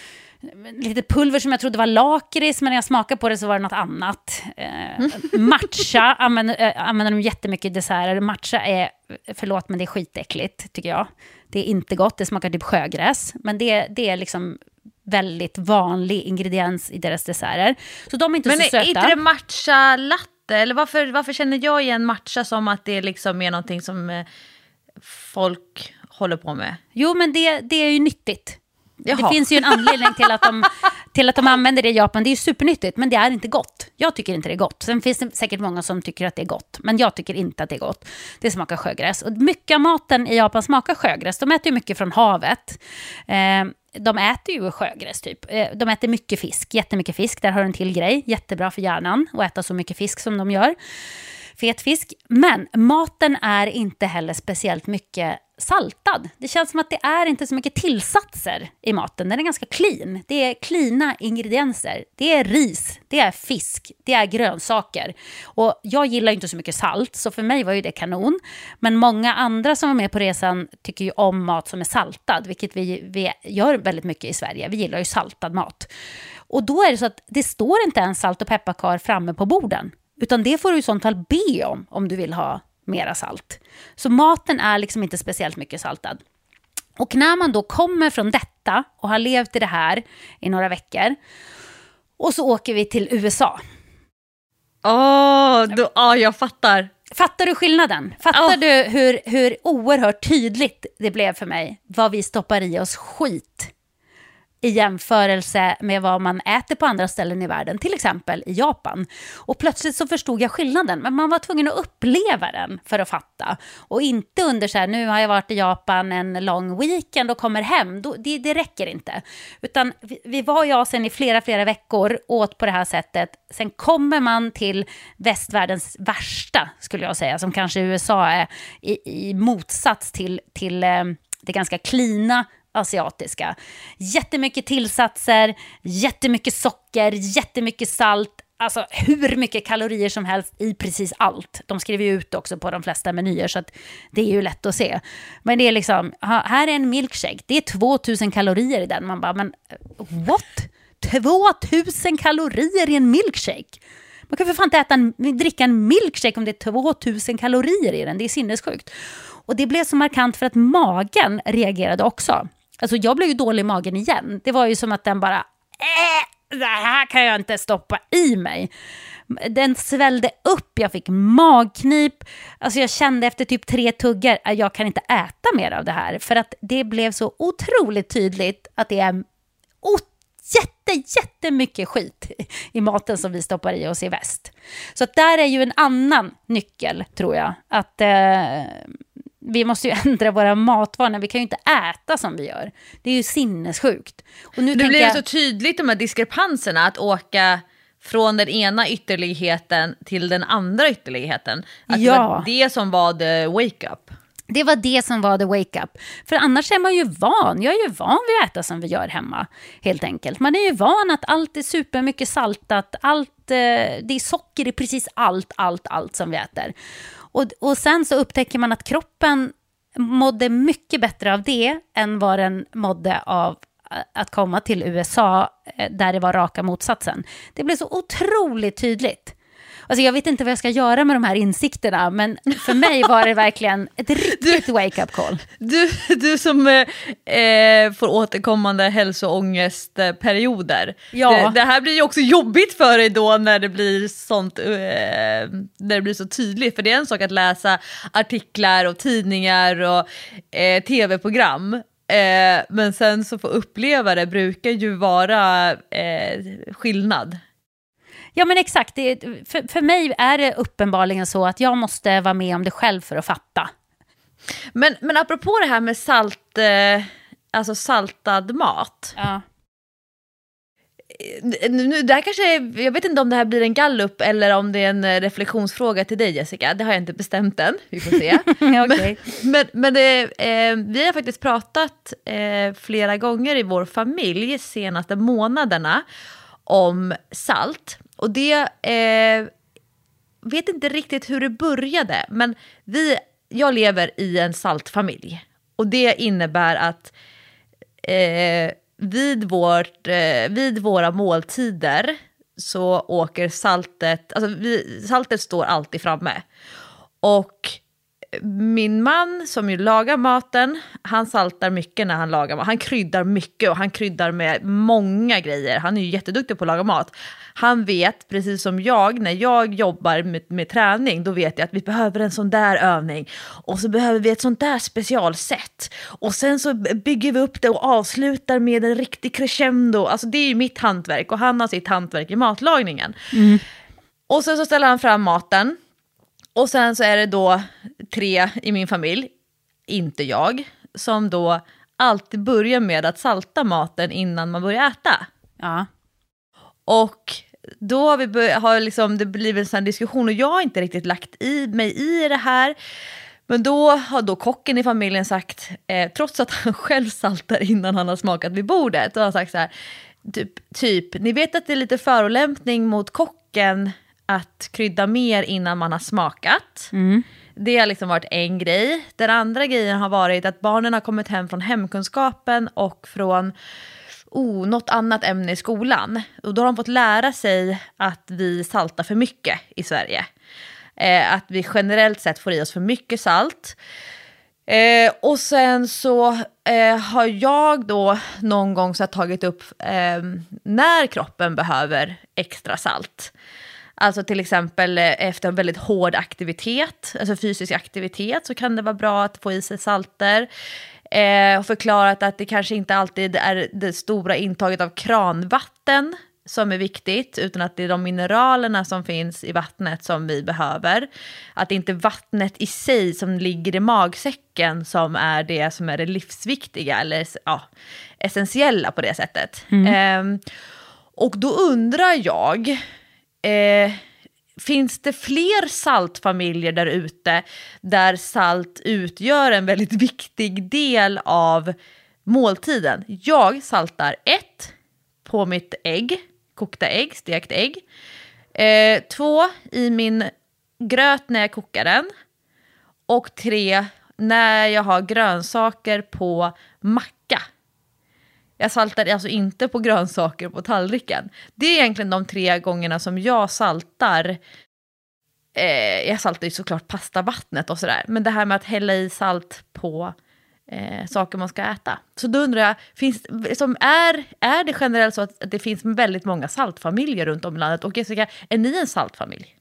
Speaker 1: lite pulver som jag trodde var lakrits, men när jag smakade på det så var det något annat. Eh, matcha använder, äh, använder de jättemycket i desserter. Matcha är, förlåt men det är skitäckligt tycker jag. Det är inte gott, det smakar typ sjögräs. Men det, det är liksom väldigt vanlig ingrediens i deras desserter. Så de är inte
Speaker 2: men
Speaker 1: så söta. Men
Speaker 2: är inte det matcha latte? Eller varför, varför känner jag igen matcha som att det liksom är någonting som eh, folk håller på med?
Speaker 1: Jo, men det, det är ju nyttigt.
Speaker 2: Jaha.
Speaker 1: Det finns ju en anledning till att, de, till att de använder det i Japan. Det är ju supernyttigt, men det är inte gott. Jag tycker inte det är gott. Sen finns det säkert många som tycker att det är gott, men jag tycker inte att det är gott. Det smakar sjögräs. Och mycket av maten i Japan smakar sjögräs. De äter ju mycket från havet. Eh, de äter ju sjögräs typ. Eh, de äter mycket fisk, jättemycket fisk. Där har en till grej. Jättebra för hjärnan att äta så mycket fisk som de gör. fet fisk. Men maten är inte heller speciellt mycket saltad. Det känns som att det är inte så mycket tillsatser i maten. Den är ganska clean. Det är cleana ingredienser. Det är ris, det är fisk, det är grönsaker. Och jag gillar inte så mycket salt, så för mig var ju det kanon. Men många andra som var med på resan tycker ju om mat som är saltad, vilket vi, vi gör väldigt mycket i Sverige. Vi gillar ju saltad mat. Och då är det så att det står inte en salt- och pepparkar framme på borden. Utan det får du i sånt fall be om, om du vill ha mera salt. Så maten är liksom inte speciellt mycket saltad. Och när man då kommer från detta och har levt i det här i några veckor och så åker vi till U S A.
Speaker 2: Åh, oh, oh, jag fattar.
Speaker 1: Fattar du skillnaden? Fattar oh. du hur, hur oerhört tydligt det blev för mig vad vi stoppar i oss skit i jämförelse med vad man äter på andra ställen i världen, till exempel i Japan. Och plötsligt så förstod jag skillnaden, men man var tvungen att uppleva den för att fatta. Och inte under så här, nu har jag varit i Japan en lång weekend och kommer hem, då, det, det räcker inte. Utan vi, vi var i Asien i flera, flera veckor, åt på det här sättet. Sen kommer man till västvärldens värsta, skulle jag säga, som kanske U S A är i, i motsats till, till eh, det ganska klina asiatiska. Jättemycket tillsatser, jättemycket socker, jättemycket salt, alltså hur mycket kalorier som helst i precis allt. De skriver ju ut också på de flesta menyer, så att det är ju lätt att se. Men det är liksom, här är en milkshake, det är tvåtusen kalorier i den. Man bara, men what? tvåtusen kalorier i en milkshake? Man kan för fan inte äta en, dricka en milkshake om det är tvåtusen kalorier i den. Det är sinnessjukt. Och det blev så markant för att magen reagerade också. Alltså jag blev ju dålig i magen igen. Det var ju som att den bara, äh, det här kan jag inte stoppa i mig. Den svällde upp, jag fick magknip. Alltså jag kände efter typ tre tuggar att jag kan inte äta mer av det här. För att det blev så otroligt tydligt att det är jätte, jättemycket skit i maten som vi stoppar i oss i väst. Så att där är ju en annan nyckel, tror jag. Att eh, vi måste ju ändra våra matvanor. Vi kan ju inte äta som vi gör. Det är ju sinnessjukt. Och nu
Speaker 2: det blir
Speaker 1: jag...
Speaker 2: så tydligt de här diskrepanserna, att åka från den ena ytterligheten till den andra ytterligheten. Att ja. Det var det som var the wake up.
Speaker 1: Det var det som var the wake up. För annars är man ju van. Jag är ju van vid att äta som vi gör hemma, helt enkelt. Man är ju van att allt är supermycket saltat. Allt, eh, det är socker i precis allt, allt, allt som vi äter. Och, och sen så upptäcker man att kroppen mådde mycket bättre av det än vad den mådde av att komma till U S A, där det var raka motsatsen. Det blev så otroligt tydligt. Alltså jag vet inte vad jag ska göra med de här insikterna, men för mig var det verkligen ett riktigt wake-up call.
Speaker 2: Du, du som eh, får återkommande hälsoångestperioder.
Speaker 1: Ja.
Speaker 2: Det, det här blir ju också jobbigt för dig då när det blir sånt, eh, när det blir så tydligt. För det är en sak att läsa artiklar och tidningar och eh, tv-program. Eh, men sen så få uppleva det brukar ju vara eh, skillnad.
Speaker 1: Ja men exakt, det, för, för mig är det uppenbarligen så att jag måste vara med om det själv för att fatta.
Speaker 2: Men, men apropå det här med salt, eh, alltså saltad mat.
Speaker 1: Ja.
Speaker 2: Nu, det här kanske, jag vet inte om det här blir en gallup eller om det är en reflektionsfråga till dig, Jessica. Det har jag inte bestämt än, vi får se.
Speaker 1: Okay.
Speaker 2: Men, men, men det, eh, vi har faktiskt pratat eh, flera gånger i vår familj senaste månaderna om salt. Och det eh, vet inte riktigt hur det började, men vi, jag lever i en saltfamilj. Och det innebär att eh, vid, vårt, eh, vid våra måltider så åker saltet, alltså vi, saltet står alltid framme. Och min man som ju lagar maten, han saltar mycket när han lagar mat. Han kryddar mycket och han kryddar med många grejer. Han är ju jätteduktig på att laga mat. Han vet, precis som jag, när jag jobbar med, med träning, då vet jag att vi behöver en sån där övning. Och så behöver vi ett sånt där specialsätt. Och sen så bygger vi upp det och avslutar med en riktig crescendo. Alltså det är ju mitt hantverk och han har sitt hantverk i matlagningen. Mm. Och sen så ställer han fram maten. Och sen så är det då tre i min familj, inte jag, som då alltid börjar med att salta maten innan man börjar äta.
Speaker 1: Ja.
Speaker 2: Och då har, vi bör- har liksom, det blivit en sån diskussion och jag har inte riktigt lagt i mig i det här. Men då har då kocken i familjen sagt, eh, trots att han själv saltar innan han har smakat vid bordet, och har sagt så här, typ, typ, ni vet att det är lite förolämpning mot kocken att krydda mer innan man har smakat. Mm. Det har liksom varit en grej. Den andra grejen har varit att barnen har kommit hem från hemkunskapen och från oh, något annat ämne i skolan. Och då har de fått lära sig att vi saltar för mycket i Sverige. Eh, att vi generellt sett får i oss för mycket salt. Eh, och sen så eh, har jag då någon gång så tagit upp eh, när kroppen behöver extra salt. Alltså till exempel efter en väldigt hård aktivitet, alltså fysisk aktivitet, så kan det vara bra att få i sig salter. Eh, och förklarat att det kanske inte alltid är det stora intaget av kranvatten som är viktigt, utan att det är de mineralerna som finns i vattnet som vi behöver. Att det inte är vattnet i sig som ligger i magsäcken som är det som är det livsviktiga eller ja, essentiella på det sättet. Mm. Eh, och då undrar jag, eh, finns det fler saltfamiljer där ute där salt utgör en väldigt viktig del av måltiden? Jag saltar ett på mitt ägg, kokta ägg, stekt ägg. Eh, två i min gröt när jag kokar den. Och tre när jag har grönsaker på macka. Jag saltar alltså inte på grönsaker på tallriken. Det är egentligen de tre gångerna som jag saltar. Eh, jag saltar ju såklart pastavattnet och sådär. Men det här med att hälla i salt på eh, saker man ska äta. Så då undrar jag, finns, som är, är det generellt så att det finns väldigt många saltfamiljer runt om i landet? Och Jessica, är ni en saltfamilj?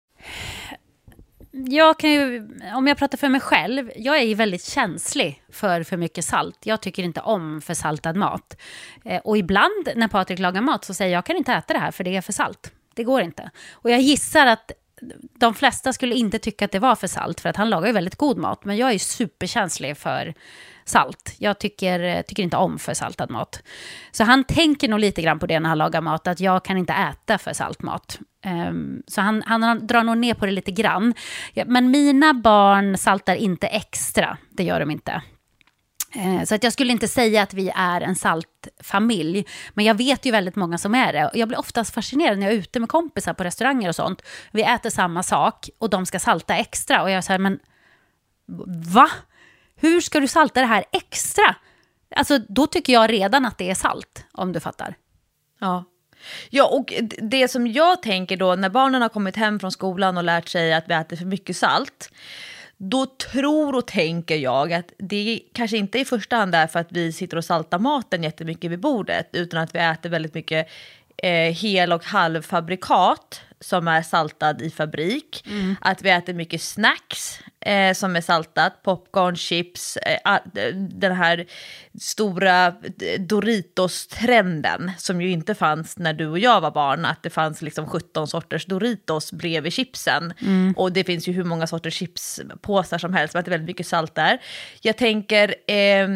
Speaker 1: Jag kan ju, om jag pratar för mig själv, jag är ju väldigt känslig för för mycket salt. Jag tycker inte om för saltad mat. Eh, och ibland när Patrik lagar mat så säger jag, jag kan inte äta det här för det är för salt. Det går inte. Och jag gissar att de flesta skulle inte tycka att det var för salt, för att han lagar ju väldigt god mat. Men jag är superkänslig för salt. Jag tycker, tycker inte om för saltad mat. Så han tänker nog lite grann på det när han lagar mat, att jag kan inte äta för salt mat. Um, så han, han drar nog ner på det lite grann. Ja, men mina barn saltar inte extra, det gör de inte. Uh, så att jag skulle inte säga att vi är en saltfamilj. Men jag vet ju väldigt många som är det. Jag blir oftast fascinerad när jag är ute med kompisar på restauranger och sånt. Vi äter samma sak och de ska salta extra. Och jag säger, men va? Hur ska du salta det här extra? Alltså då tycker jag redan att det är salt, om du fattar.
Speaker 2: Ja. Ja, och det som jag tänker då, när barnen har kommit hem från skolan och lärt sig att vi äter för mycket salt, då tror och tänker jag att det kanske inte i första hand är för att vi sitter och saltar maten jättemycket vid bordet, utan att vi äter väldigt mycket eh, hel- och halvfabrikat som är saltad i fabrik. Mm. Att vi äter mycket snacks eh, som är saltat, popcorn, chips, eh, den här stora Doritos-trenden som ju inte fanns när du och jag var barn, att det fanns liksom sjutton sorters Doritos bredvid chipsen. Mm. Och det finns ju hur många sorters chipspåsar som helst, men det är väldigt mycket salt där. Jag tänker eh,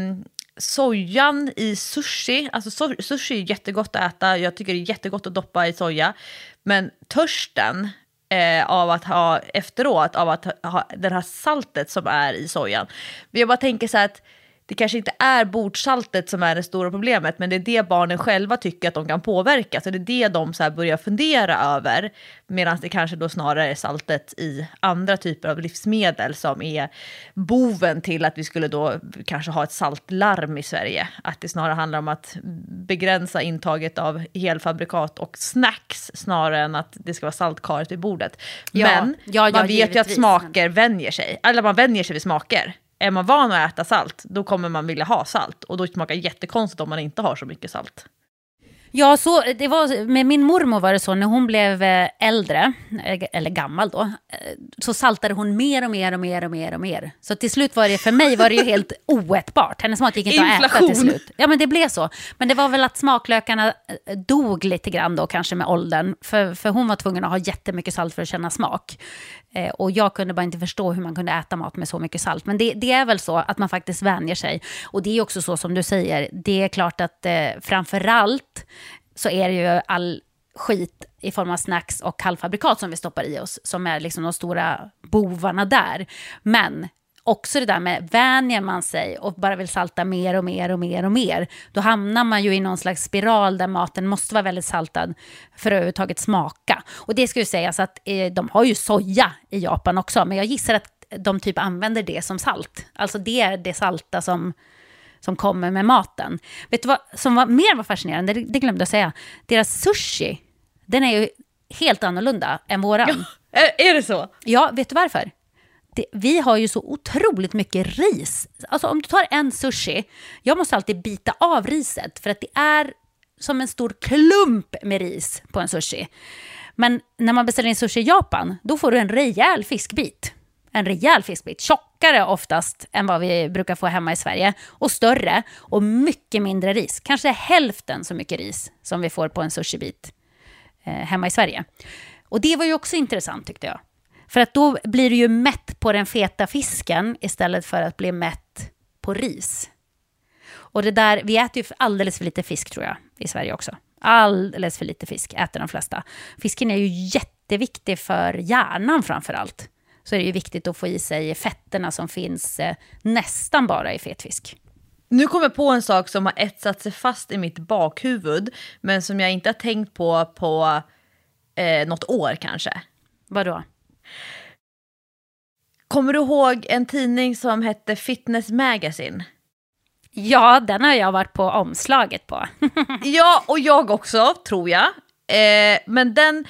Speaker 2: sojan i sushi, alltså sushi är jättegott att äta, jag tycker det är jättegott att doppa i soja, men törsten eh, av att ha efteråt, av att ha den här saltet som är i sojan. Jag bara tänker så här att det kanske inte är bordsaltet som är det stora problemet, men det är det barnen själva tycker att de kan påverka. Så det är det de så här börjar fundera över, medan det kanske då snarare är saltet i andra typer av livsmedel som är boven till att vi skulle då kanske ha ett saltlarm i Sverige. Att det snarare handlar om att begränsa intaget av helfabrikat och snacks snarare än att det ska vara saltkaret vid bordet.
Speaker 1: Ja,
Speaker 2: men
Speaker 1: ja, ja,
Speaker 2: man vet
Speaker 1: givetvis.
Speaker 2: ju att smaker vänjer sig. Eller man vänjer sig vid smaker. Är man van att äta salt, då kommer man vilja ha salt. Och då smakar det jättekonstigt om man inte har så mycket salt.
Speaker 1: Ja, så det var, med min mormor var det så, när hon blev äldre, eller gammal då, så saltade hon mer och mer och mer och mer och mer. Så till slut var det, för mig var det ju helt oätbart. Hennes mat gick inte att äta till slut. Ja, men det blev så. Men det var väl att smaklökarna dog lite grann då, kanske med åldern. För, för hon var tvungen att ha jättemycket salt för att känna smak. Eh, och jag kunde bara inte förstå hur man kunde äta mat med så mycket salt. Men det, det är väl så att man faktiskt vänjer sig. Och det är också så som du säger, det är klart att eh, framförallt så är det ju all, skit i form av snacks och halvfabrikat som vi stoppar i oss, som är liksom de stora bovarna där. Men också det där med vänjer man sig och bara vill salta mer och mer och mer och mer, då hamnar man ju i någon slags spiral där maten måste vara väldigt saltad för att överhuvudtaget smaka. Och det ska ju sägas att eh, de har ju soja i Japan också, men jag gissar att de typ använder det som salt. Alltså det är det salta som, som kommer med maten. Vet du vad som var mer var fascinerande? Det, det glömde jag säga. Deras sushi, den är ju helt annorlunda än våran.
Speaker 2: Ja, är, är det så?
Speaker 1: Ja, vet du varför? Det, vi har ju så otroligt mycket ris. Alltså om du tar en sushi, jag måste alltid bita av riset för att det är som en stor klump med ris på en sushi. Men när man beställer in sushi i Japan, då får du en rejäl fiskbit. En rejäl fiskbit, tjockare oftast än vad vi brukar få hemma i Sverige, och större och mycket mindre ris. Kanske hälften så mycket ris som vi får på en sushibit eh, hemma i Sverige. Och det var ju också intressant tyckte jag. För att då blir du ju mätt på den feta fisken istället för att bli mätt på ris. Och det där, vi äter ju alldeles för lite fisk tror jag i Sverige också. Alldeles för lite fisk äter de flesta. Fisken är ju jätteviktig för hjärnan framför allt. Så är det ju viktigt att få i sig fetterna som finns eh, nästan bara i fetfisk.
Speaker 2: Nu kommer jag på en sak som har etsat sig fast i mitt bakhuvud, men som jag inte har tänkt på på eh, något år kanske.
Speaker 1: Vadå?
Speaker 2: Kommer du ihåg en tidning som hette Fitness Magazine?
Speaker 1: Ja, den har jag varit på omslaget på.
Speaker 2: Ja, och jag också, tror jag. Eh, men den,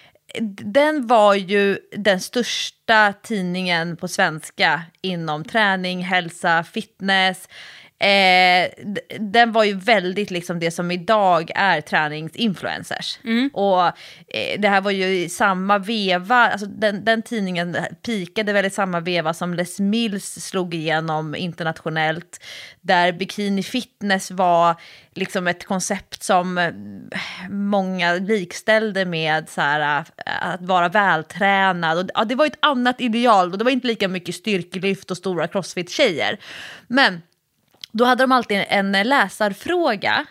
Speaker 2: den var ju den största tidningen på svenska inom träning, hälsa, fitness. Eh, den var ju väldigt liksom det som idag är träningsinfluencers. Mm. Och eh, det här var ju i samma veva, alltså den, den tidningen pikade väl i samma veva som Les Mills slog igenom internationellt, där bikini fitness var liksom ett koncept som många likställde med så här, att vara vältränad. Och, ja, det var ett annat ideal och det var inte lika mycket styrkelyft och stora crossfit-tjejer. Men då hade de alltid en läsarfråga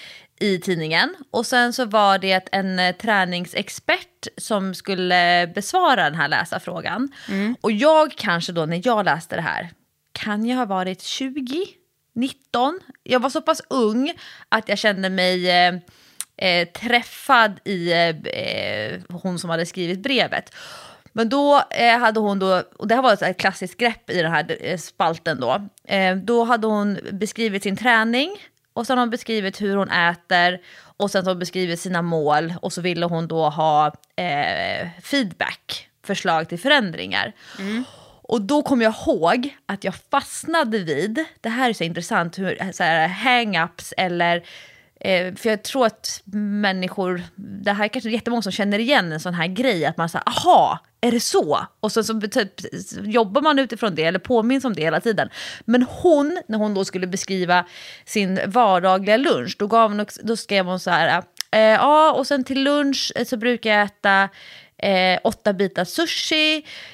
Speaker 2: i tidningen. Och sen så var det en träningsexpert som skulle besvara den här läsarfrågan. Mm. Och jag kanske då när jag läste det här, kan jag ha varit tjugo, nitton? Jag var så pass ung att jag kände mig eh, träffad i eh, hon som hade skrivit brevet. Men då eh, hade hon då, och det här var ett, ett klassiskt grepp i den här eh, spalten då. Eh, då hade hon beskrivit sin träning och sen har hon beskrivit hur hon äter och sen har hon beskrivit sina mål och så ville hon då ha eh, feedback, förslag till förändringar. Mm. Och då kom jag ihåg att jag fastnade vid, det här är så intressant, hur så här, hang-ups eller Eh, för jag tror att människor, det här är kanske jättemånga som känner igen en sån här grej, att man säger, aha, är det så? Och så, så typ, jobbar man utifrån det eller påminns om det hela tiden. Men hon, när hon då skulle beskriva sin vardagliga lunch, då, gav hon, då skrev hon så här, eh, ja och sen till lunch så brukar jag äta eh, åtta bitar sushi,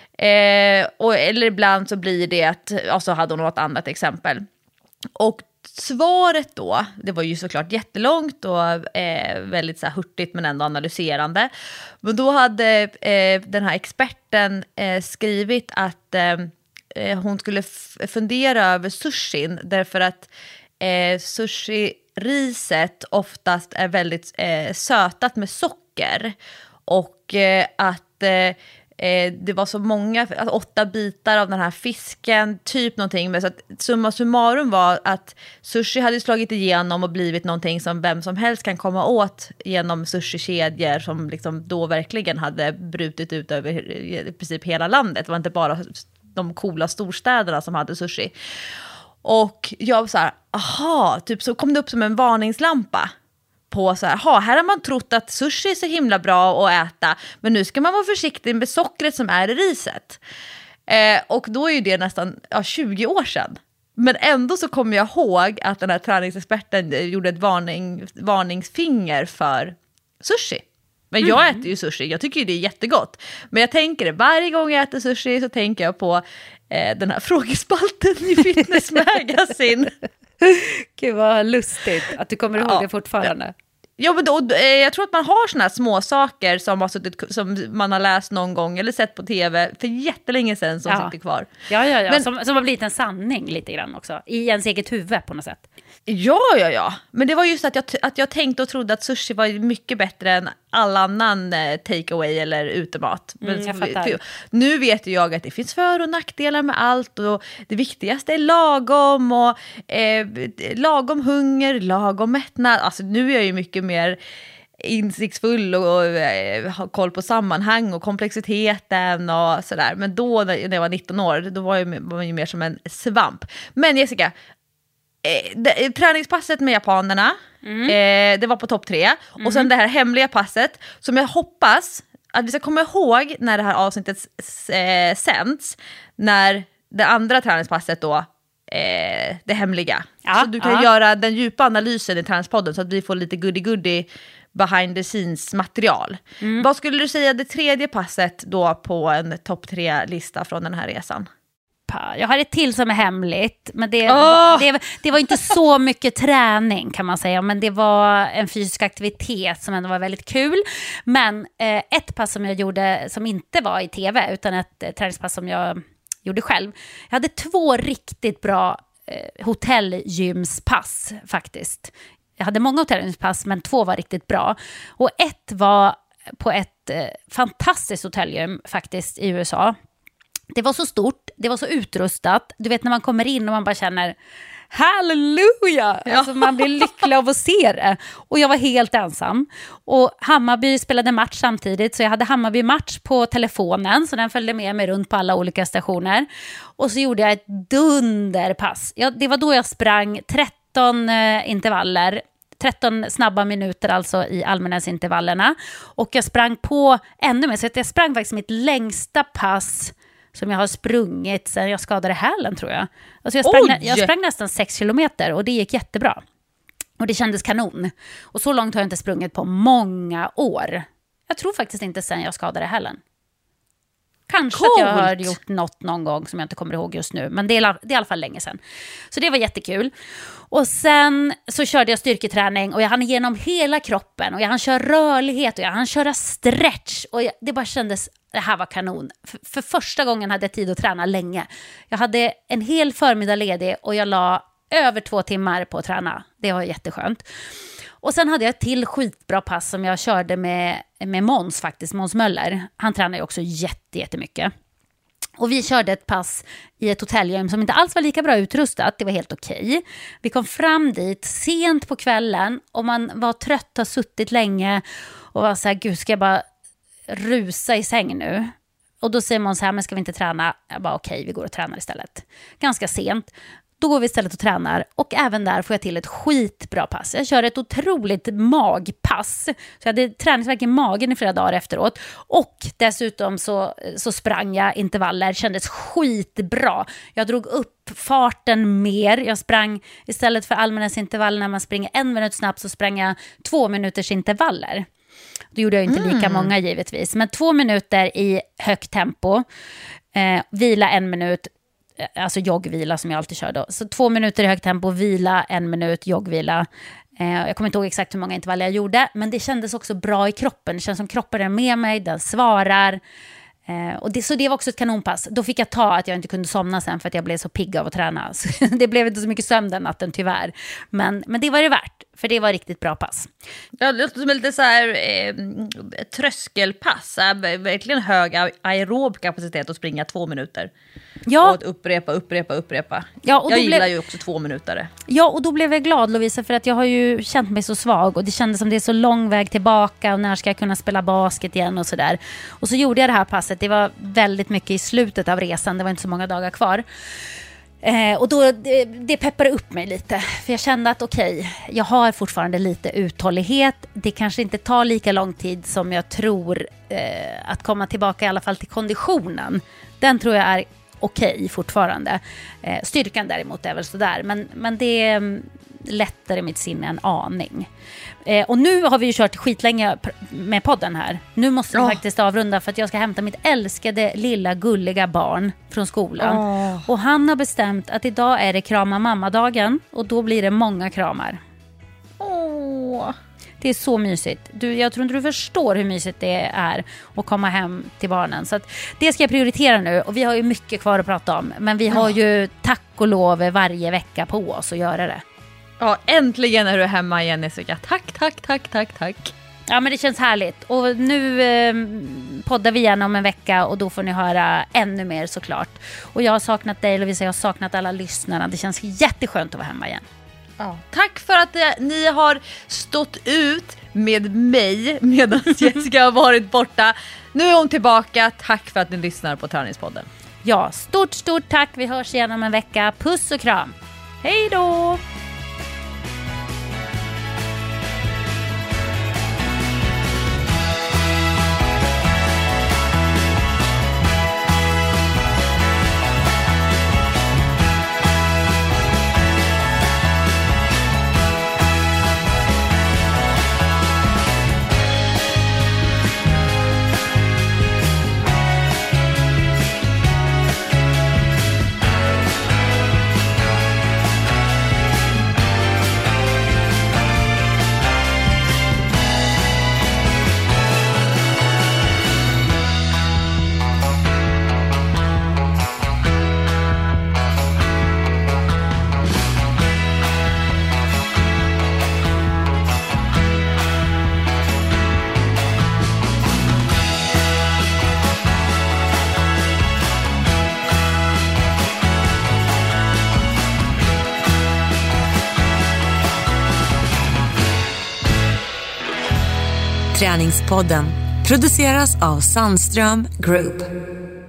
Speaker 2: eh, och, eller ibland så blir det att, ja, så hade hon något annat exempel. Och svaret då, det var ju såklart jättelångt och eh, väldigt så här hurtigt men ändå analyserande. Men då hade eh, den här experten eh, skrivit att eh, hon skulle f- fundera över sushin därför att eh, sushi-riset oftast är väldigt eh, sötat med socker och eh, att eh, Eh, det var så många, åtta bitar av den här fisken, typ någonting. Men så att summa summarum var att sushi hade slagit igenom och blivit någonting som vem som helst kan komma åt genom sushikedjor som liksom då verkligen hade brutit ut över i princip hela landet. Det var inte bara de coola storstäderna som hade sushi. Och jag var så här, aha, typ så kom det upp som en varningslampa. På så här, ha, här har man trott att sushi är så himla bra att äta, men nu ska man vara försiktig med sockret som är i riset. Eh, och då är ju det nästan ja, tjugo år sedan. Men ändå så kommer jag ihåg att den här träningsexperten gjorde ett varning, varningsfinger för sushi. Men jag mm. äter ju sushi, jag tycker ju det är jättegott. Men jag tänker, varje gång jag äter sushi så tänker jag på eh, den här frågespalten i Fitness Magazine.
Speaker 1: Gud vad lustigt att du kommer ihåg
Speaker 2: ja,
Speaker 1: det fortfarande.
Speaker 2: Ja, men då, eh, jag tror att man har såna här små saker som, har suttit, som man har läst någon gång eller sett på tv för jättelänge sedan som
Speaker 1: Ja.
Speaker 2: sitter kvar.
Speaker 1: Ja, ja, ja.
Speaker 2: Men,
Speaker 1: som, som har blivit en sanning lite grann också. I ens eget huvud på något sätt.
Speaker 2: ja, ja, ja. Men det var just att jag, att jag tänkte och trodde att sushi var mycket bättre än all annan eh, takeaway eller utemat. Men
Speaker 1: Mm, jag
Speaker 2: så-
Speaker 1: fattar.
Speaker 2: för, nu vet jag att det finns för- och nackdelar med allt. Och det viktigaste är lagom och eh, lagom hunger, lagom mättnad. Alltså nu är jag ju mycket mer insiktsfull och, och eh, har koll på sammanhang och komplexiteten och sådär. Men då när jag var nitton år, då var jag, var jag ju mer som en svamp. Men Jessica, eh, det, träningspasset med japanerna, eh, det var på topp tre. Och sen det här hemliga passet som jag hoppas att vi ska komma ihåg när det här avsnittet s- eh, sänds, när det andra träningspasset då, eh, det hemliga.
Speaker 1: Ja,
Speaker 2: så du kan
Speaker 1: ja.
Speaker 2: göra den djupa analysen i träningspodden så att vi får lite goody-goody behind the scenes material. Vad skulle du säga det tredje passet då på en topp tre-lista från den här resan?
Speaker 1: Pa. Jag har ett till som är hemligt, men det,
Speaker 2: Åh!
Speaker 1: det, det var inte så mycket träning kan man säga, men det var en fysisk aktivitet som ändå var väldigt kul. Men eh, ett pass som jag gjorde som inte var i tv, utan ett eh, träningspass som jag gjorde själv. Jag hade två riktigt bra eh, hotellgymspass faktiskt. Jag hade många hotellgymspass, men två var riktigt bra. Och ett var på ett eh, fantastiskt hotellgym faktiskt i U S A. Det var så stort, det var så utrustat. Du vet när man kommer in och man bara känner halleluja!
Speaker 2: Ja.
Speaker 1: Alltså man blir lycklig av att se det. Och jag var helt ensam. Och Hammarby spelade match samtidigt, så jag hade Hammarby-match på telefonen, så den följde med mig runt på alla olika stationer. Och så gjorde jag ett dunderpass. Jag, det var då jag sprang tretton eh, intervaller. tretton snabba minuter alltså i allmänhetsintervallerna. Och jag sprang på ännu mer, så att jag sprang faktiskt mitt längsta pass som jag har sprungit sen jag skadade hälen, tror jag. Alltså jag, sprang,
Speaker 2: Oj!
Speaker 1: jag sprang nästan sex kilometer och det gick jättebra. Och det kändes kanon. Och så långt har jag inte sprungit på många år. Jag tror faktiskt inte sen jag skadade hälen. Kanske
Speaker 2: Coolt.
Speaker 1: att jag har gjort något någon gång som jag inte kommer ihåg just nu. Men det är, det är i alla fall länge sedan. Så det var jättekul. Och sen så körde jag styrketräning och jag hann igenom hela kroppen. Och jag hann köra rörlighet och jag hann köra stretch. Och jag, det bara kändes, det här var kanon. För, för första gången hade jag tid att träna länge. Jag hade en hel förmiddag ledig och jag la över två timmar på att träna. Det var jätteskönt. Och sen hade jag ett till skitbra pass som jag körde med, med Måns faktiskt, Måns Möller. Han tränar ju också jätte, jättemycket. Och vi körde ett pass i ett hotellgym som inte alls var lika bra utrustat. Det var helt okej. Vi kom fram dit sent på kvällen och man var trött, har suttit länge och var så här, gud ska jag bara rusa i säng nu? Och då säger man så här, men ska vi inte träna? Jag bara okej, vi går och tränar istället. Ganska sent. Då går vi istället och tränar och även där får jag till ett skitbra pass. Jag kör ett otroligt magpass. Så jag hade träningsvärk i magen i flera dagar efteråt. Och dessutom så, så sprang jag intervaller, kändes skitbra. Jag drog upp farten mer. Jag sprang istället för allmänhetsintervaller när man springer en minut snabbt, så sprang jag två minuters intervaller. Då gjorde jag inte lika många givetvis. Men två minuter i högt tempo. Eh, vila en minut. Alltså joggvila som jag alltid kör då. Så två minuter i högt tempo, vila, en minut, joggvila. Eh, jag kommer inte ihåg exakt hur många intervaller jag gjorde. Men det kändes också bra i kroppen. Det känns som kroppen är med mig, den svarar. Eh, och det, så det var också ett kanonpass. Då fick jag ta att jag inte kunde somna sen för att jag blev så pigg av att träna. Så det blev inte så mycket sömn den natten tyvärr. Men, men det var det värt. För det var riktigt bra pass.
Speaker 2: Ja, det låter som lite så här eh, tröskelpass. Äh, verkligen hög aerob kapacitet att springa två minuter.
Speaker 1: Ja.
Speaker 2: Och att upprepa, upprepa, upprepa.
Speaker 1: Ja, och
Speaker 2: jag
Speaker 1: då
Speaker 2: gillar
Speaker 1: blev-
Speaker 2: ju också två minuter.
Speaker 1: Ja, och då blev jag glad, Lovisa, för att jag har ju känt mig så svag och det kändes som det är så lång väg tillbaka och när ska jag kunna spela basket igen och sådär. Och så gjorde jag det här passet, det var väldigt mycket i slutet av resan, det var inte så många dagar kvar. Eh, och då, det, det peppade upp mig lite, för jag kände att okej, okay, jag har fortfarande lite uthållighet. Det kanske inte tar lika lång tid som jag tror eh, att komma tillbaka i alla fall till konditionen. Den tror jag är okej okay, fortfarande. Eh, styrkan däremot är väl sådär. Men, men det är lättare i mitt sinne en aning. Eh, och nu har vi ju kört skitlänge med podden här. Nu måste vi
Speaker 2: oh.
Speaker 1: faktiskt avrunda för att jag ska hämta mitt älskade lilla gulliga barn från skolan.
Speaker 2: Oh.
Speaker 1: Och han har bestämt att idag är det krama mamma-dagen och då blir det många kramar.
Speaker 2: Åh.
Speaker 1: Det är så mysigt. Du, jag tror inte du förstår hur mysigt det är att komma hem till barnen. Så att det ska jag prioritera nu. Och vi har ju mycket kvar att prata om. Men vi har ju tack och lov varje vecka på oss att göra det.
Speaker 2: Ja, äntligen är du hemma igen, Jessica. Tack, tack, tack, tack, tack.
Speaker 1: Ja, men det känns härligt. Och nu eh, poddar vi igen om en vecka och då får ni höra ännu mer såklart. Och jag har saknat dig, Lovisa, jag har saknat alla lyssnarna. Det känns jätteskönt att vara hemma igen.
Speaker 2: Ja. Tack för att eh, ni har stått ut med mig medan Jessica har varit borta. Nu är hon tillbaka. Tack för att ni lyssnar på Träningspodden.
Speaker 1: Ja, stort, stort tack. Vi hörs igen om en vecka. Puss och kram. Hej då!
Speaker 7: Träningspodden produceras av Sandström Group.